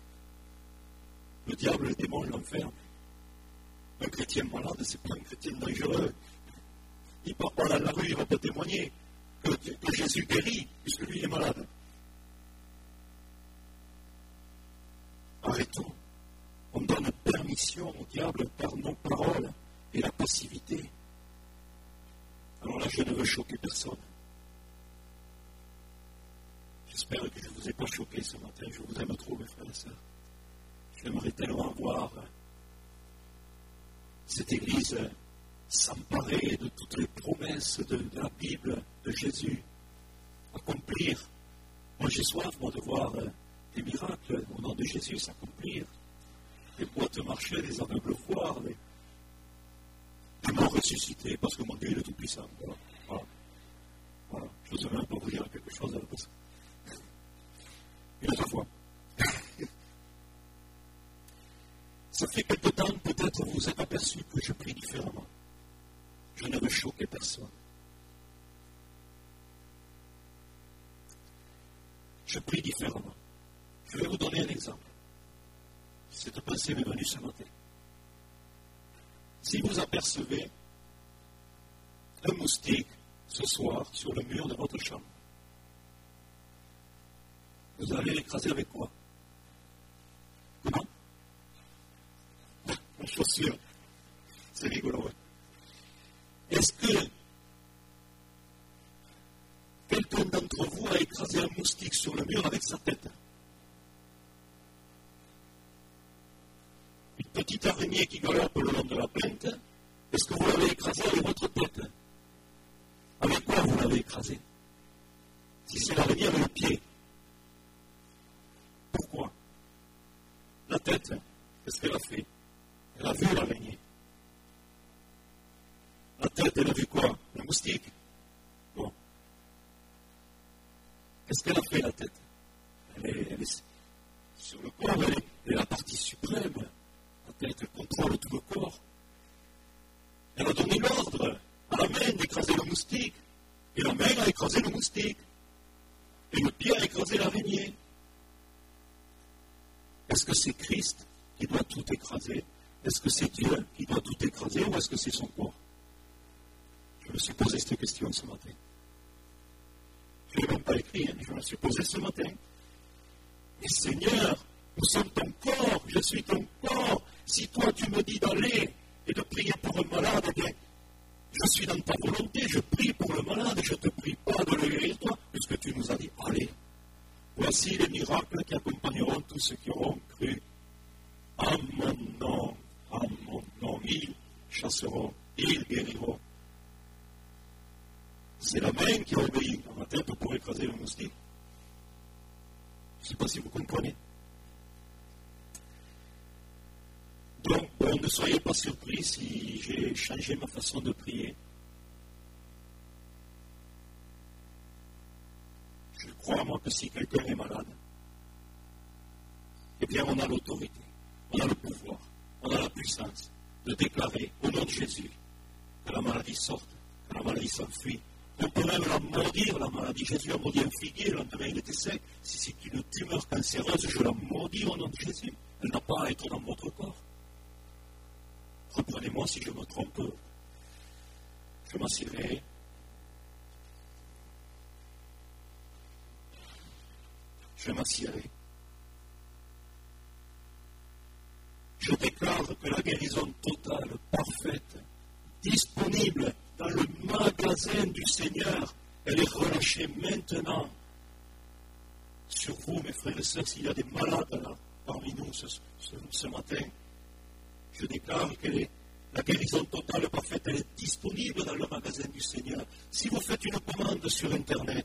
Le diable, le démon l'enferme. Un chrétien malade, ce n'est pas un chrétien dangereux. Il ne part pas dans la rue, il va pas témoigner que, que Jésus guérit, puisque lui est malade. Arrêtons. On donne permission au diable par nos paroles et la passivité. Alors là, je ne veux choquer personne. J'espère que je ne vous ai pas choqué ce matin. Je vous aime trop, mes frères et sœurs. J'aimerais tellement voir cette Église s'emparer de toutes les promesses de, de la Bible, de Jésus, accomplir. Moi, j'ai soif, moi, de voir des miracles au nom de Jésus s'accomplir. Les boîtes marcher, les aveugles voir, les, les morts ressuscités, parce que mon Dieu est le Tout-Puissant. Voilà. Voilà. Voilà. Je vous même pas vous dire quelque chose à la place. Une autre fois. Ça fait quelque temps, peut-être vous vous êtes aperçu que je prie différemment. Je ne veux choquer personne. Je prie différemment. Je vais vous donner un exemple. Cette pensée m'est venue ce matin. Si vous apercevez un moustique ce soir sur le mur de votre chambre, vous allez l'écraser avec quoi? Comment? La chaussure. C'est rigolo. Ouais. Est-ce que quelqu'un d'entre vous a écrasé un moustique sur le mur avec sa tête? Une petite araignée qui galope le long de la plainte, est-ce que vous l'avez écrasé avec votre tête? Avec quoi vous l'avez écrasé? Si c'est l'araignée avec le pied. Pourquoi? La tête, qu'est-ce qu'elle a fait? Elle a vu l'araignée. La tête, elle a vu quoi? Le moustique. Bon. Qu'est-ce qu'elle a fait, la tête? Elle est, elle est sur le corps, elle est, elle est la partie suprême. La tête, elle contrôle tout le corps. Elle a donné l'ordre à la main d'écraser le moustique. Et la main a écrasé le moustique. Et le pied a écrasé l'araignée. Est-ce que c'est Christ qui doit tout écraser? Est-ce que c'est Dieu qui doit tout écraser ou est-ce que c'est son corps? Je me suis posé cette question ce matin. Je ne l'ai même pas écrit, hein, je me la suis posée ce matin. Et Seigneur, nous sommes ton corps, je suis ton corps. Si toi tu me dis d'aller et de prier pour un malade, eh bien, je suis dans ta volonté, je prie pour le malade, je ne te prie pas de le guérir toi, puisque tu nous as dit, allez. Voici les miracles qui accompagneront tous ceux qui auront cru. À mon nom, à mon nom, ils chasseront, ils guériront. C'est la main qui obéit dans la tête pour écraser le moustique. Je ne sais pas si vous comprenez. Donc, bon, ne soyez pas surpris si j'ai changé ma façon de prier. Je crois, moi, que si quelqu'un est malade, eh bien, on a l'autorité, on a le pouvoir, on a la puissance de déclarer au nom de Jésus que la maladie sorte, que la maladie s'enfuit. On peut même la maudire, la maladie. Jésus a maudit un figuier, le lendemain il était sec. Si c'est une tumeur cancéreuse, je la maudis au nom de Jésus. Elle n'a pas à être dans votre corps. Reprenez-moi si je me trompe. Je m'assierai. Je m'assierai. Je déclare que la guérison totale, parfaite, disponible dans le magasin du Seigneur, elle est relâchée maintenant sur vous, mes frères et sœurs. S'il y a des malades là parmi nous ce, ce, ce matin, je déclare que les, la guérison totale parfaite, elle est disponible dans le magasin du Seigneur. Si vous faites une commande sur Internet,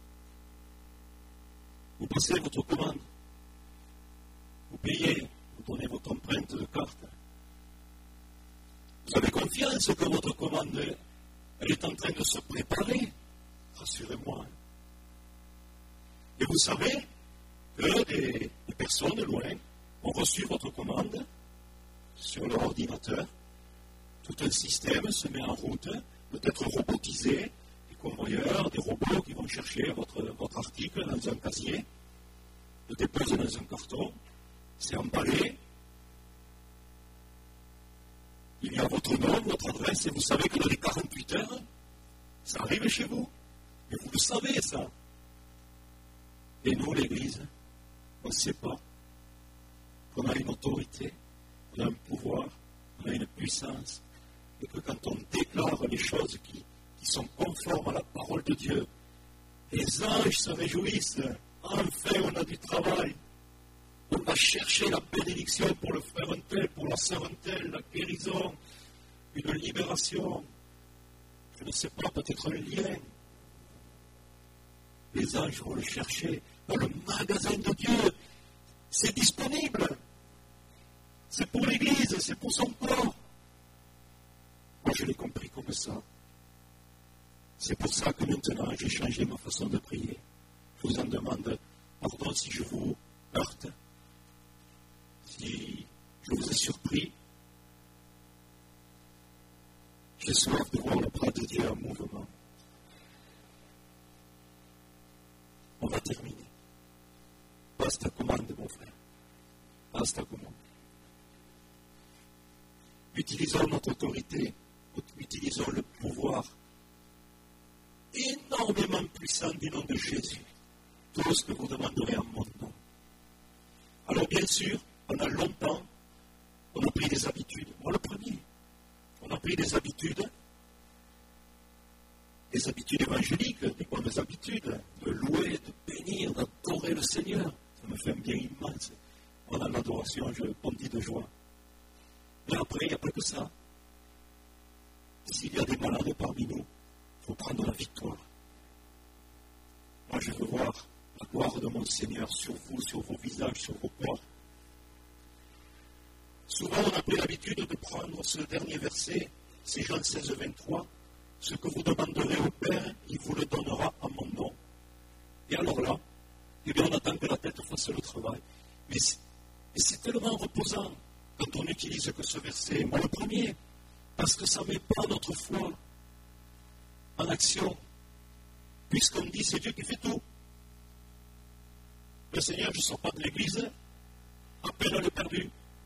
vous passez votre commande, vous payez, vous donnez votre empreinte de carte. Vous avez confiance que votre commande, elle est en train de se préparer. Rassurez-moi. Et vous savez que des, des personnes loin ont reçu votre commande sur leur ordinateur. Tout un système se met en route, peut-être robotisé, des convoyeurs, des robots qui vont chercher votre, votre article dans un casier, le déposent dans un carton, c'est emballé. Il y a votre nom, votre adresse, et vous savez que dans les quarante-huit heures, ça arrive chez vous. Et vous le savez, ça. Et nous, l'Église, on ne sait pas qu'on a une autorité, on a un pouvoir, on a une puissance, et que quand on déclare les choses qui, qui sont conformes à la parole de Dieu, les anges se réjouissent. Enfin, on a du travail. On va chercher la bénédiction pour le frère un tel, pour la sœur un tel, la guérison, une libération, je ne sais pas, peut-être un lien. Les anges vont le chercher dans le magasin de Dieu. C'est disponible. C'est pour l'Église, c'est pour son corps. Moi, je l'ai compris comme ça. C'est pour ça que maintenant, j'ai changé ma façon de prier. Je vous en demande pardon si je vous heurte, si je vous ai surpris. J'ai soif de voir le bras de Dieu en mouvement. On va terminer. Passe ta commande, mon frère. Passe ta commande. Utilisons notre autorité, utilisons le pouvoir énormément puissant du nom de Jésus. Tout ce que vous demanderez en mon nom. Alors bien sûr, pendant longtemps, on a pris des habitudes. Moi le premier. On a pris des habitudes, des habitudes évangéliques, des bonnes habitudes, de louer, de bénir, d'adorer le Seigneur. Ça me fait un bien immense. Pendant l'adoration, je bondis de joie. Mais après, il n'y a pas que ça. S'il y a des malades parmi nous, il faut prendre la victoire. Moi, je veux voir la gloire de mon Seigneur sur vous, sur vos visages, sur vos corps. Souvent, on a pris l'habitude de prendre ce dernier verset, c'est Jean seize, vingt-trois. Ce que vous demanderez au Père, il vous le donnera en mon nom. Et alors là, eh bien, on attend que la tête fasse le travail. Mais c'est, mais c'est tellement reposant quand on n'utilise que ce verset. Moi, le premier, parce que ça ne met pas notre foi en action. Puisqu'on dit, c'est Dieu qui fait tout. Le Seigneur, je ne sors pas de l'église, à peine elle est perdue.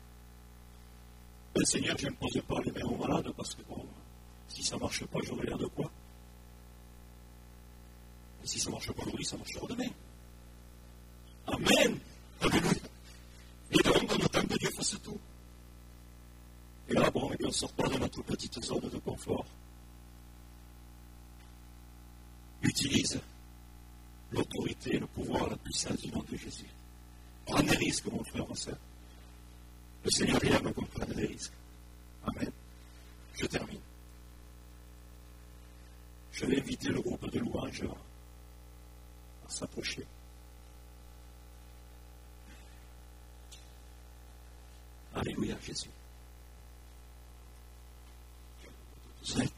Le Seigneur, je n'impose pas les mains aux malades, parce que bon, si ça ne marche pas, j'aurai l'air de quoi? Et si ça ne marche pas aujourd'hui, ça marchera demain. Amen. Alléluia. Et donc, on attend que Dieu fasse tout. Et là, bon, et bien, on ne sort pas de notre petite zone de confort. Utilise l'autorité, le pouvoir, la puissance du nom de Jésus. Prends des risques, mon frère, ma soeur. Le Seigneur aime qu'on prenne des risques. Amen. Je termine. Je vais inviter le groupe de louanges à s'approcher. Alléluia, Jésus. Vous êtes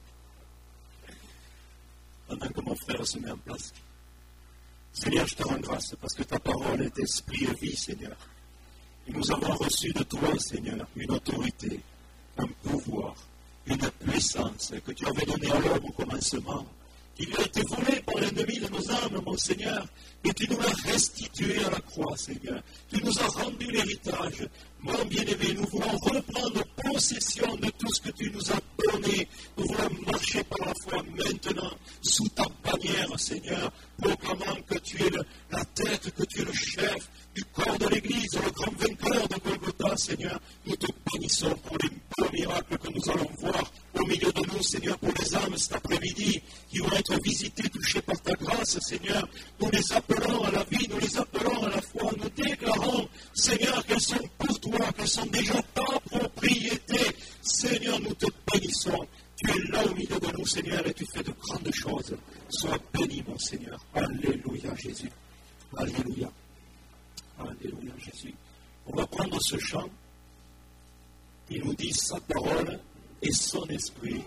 pendant que mon frère se met en place. Seigneur, je te rends grâce parce que ta parole est esprit et vie, Seigneur. Et nous avons reçu de toi, Seigneur, une autorité, un pouvoir, une puissance que tu avais donnée à l'homme au commencement, qui lui a été volée par l'ennemi de nos âmes, mon Seigneur, et tu nous l'as restitué à la croix, Seigneur. Tu nous as rendu l'héritage. Mon bien-aimé, nous voulons reprendre possession de tout ce que tu nous as donné. Nous voulons marcher par la foi maintenant, sous ta bannière, Seigneur, proclamant que tu es le, la tête, que tu es le chef du corps de l'Église, le grand vainqueur de Golgotha, Seigneur. Nous te bénissons pour les beaux miracles que nous allons voir au milieu de nous, Seigneur, pour les âmes cet après-midi, qui vont être visitées, touchées par ta grâce, Seigneur. Nous les appelons à la vie, nous les appelons à la foi, nous déclarons, Seigneur, qu'elles sont pour toi, qu'elles sont déjà ta propriété. Seigneur, nous te bénissons. Tu es là au milieu de nous, Seigneur, et tu fais de grandes choses. Sois béni, mon Seigneur. Alléluia, Jésus. Alléluia. Alléluia, Jésus. On va prendre ce chant. Il nous dit sa parole et son esprit.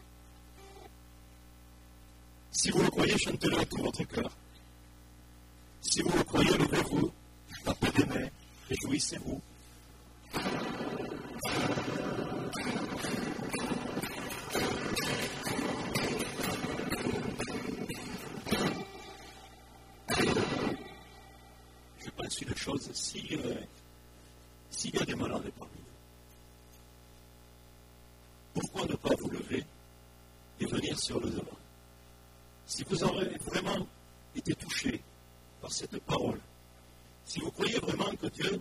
Si vous le croyez, chantez-le à tout votre cœur. Si vous le croyez, levez-vous, tapez des mains, réjouissez-vous. Je pense une chose, si, euh, s'il y a des malades parmi nous, pourquoi ne pas vous lever et venir sur le devant? Si vous aurez vraiment été touché par cette parole, si vous croyez vraiment que Dieu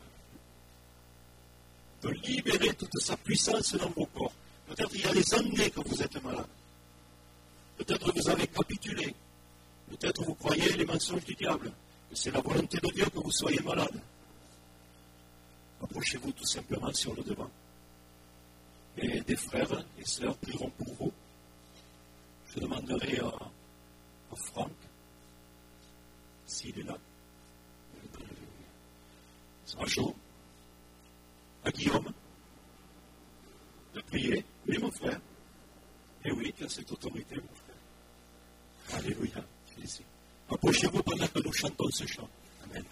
peut libérer toute sa puissance dans vos corps, peut-être il y a des années que vous êtes malade, peut-être vous avez capitulé, peut-être vous croyez les mensonges du diable, que c'est la volonté de Dieu que vous soyez malade. approchez-vous tout simplement sur le devant. Et des frères et sœurs prieront pour vous. Je demanderai à, à Franck, s'il est là, à Jo, à Guillaume, de prier. Oui, mon frère. Et oui, tu as cette autorité, mon frère. Alléluia. Jésus. Approchez-vous pendant que nous chantons ce chant. Amen.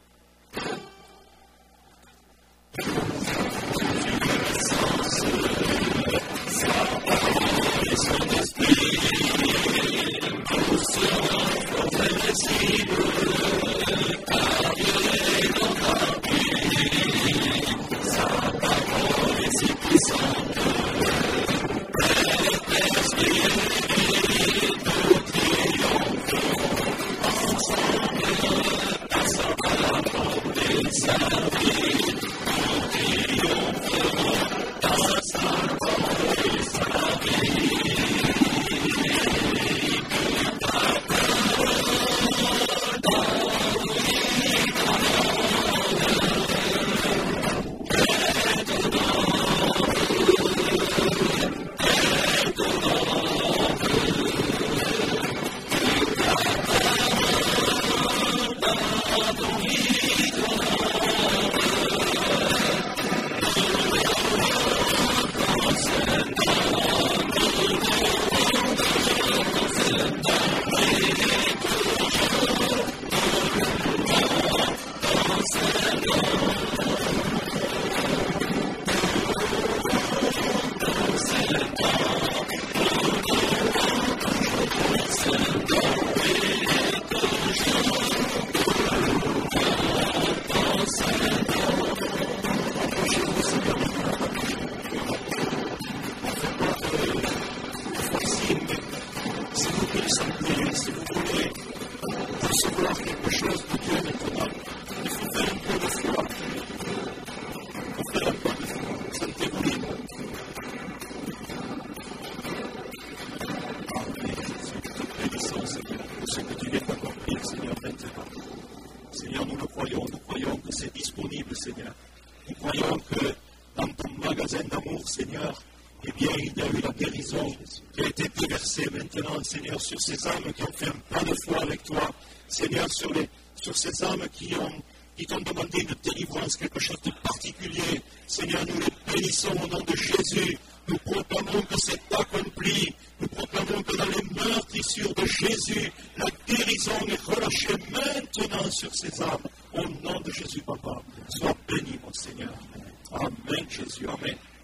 Seigneur. Nous croyons que dans ton magasin d'amour, Seigneur, eh bien, il y a eu la guérison qui a été déversée maintenant, Seigneur, sur ces âmes qui ont fait un pas de foi avec toi. Seigneur, sur, les, sur ces âmes qui ont qui t'ont demandé une délivrance, quelque chose de particulier. Seigneur, nous les bénissons au nom de Jésus. Nous proclamons que c'est accompli. Nous proclamons que dans les meurtrissures de Jésus, la guérison est relâchée maintenant sur ces âmes. Au nom de Jésus, Papa, sois béni, mon Seigneur. Amen, Jésus. Amen.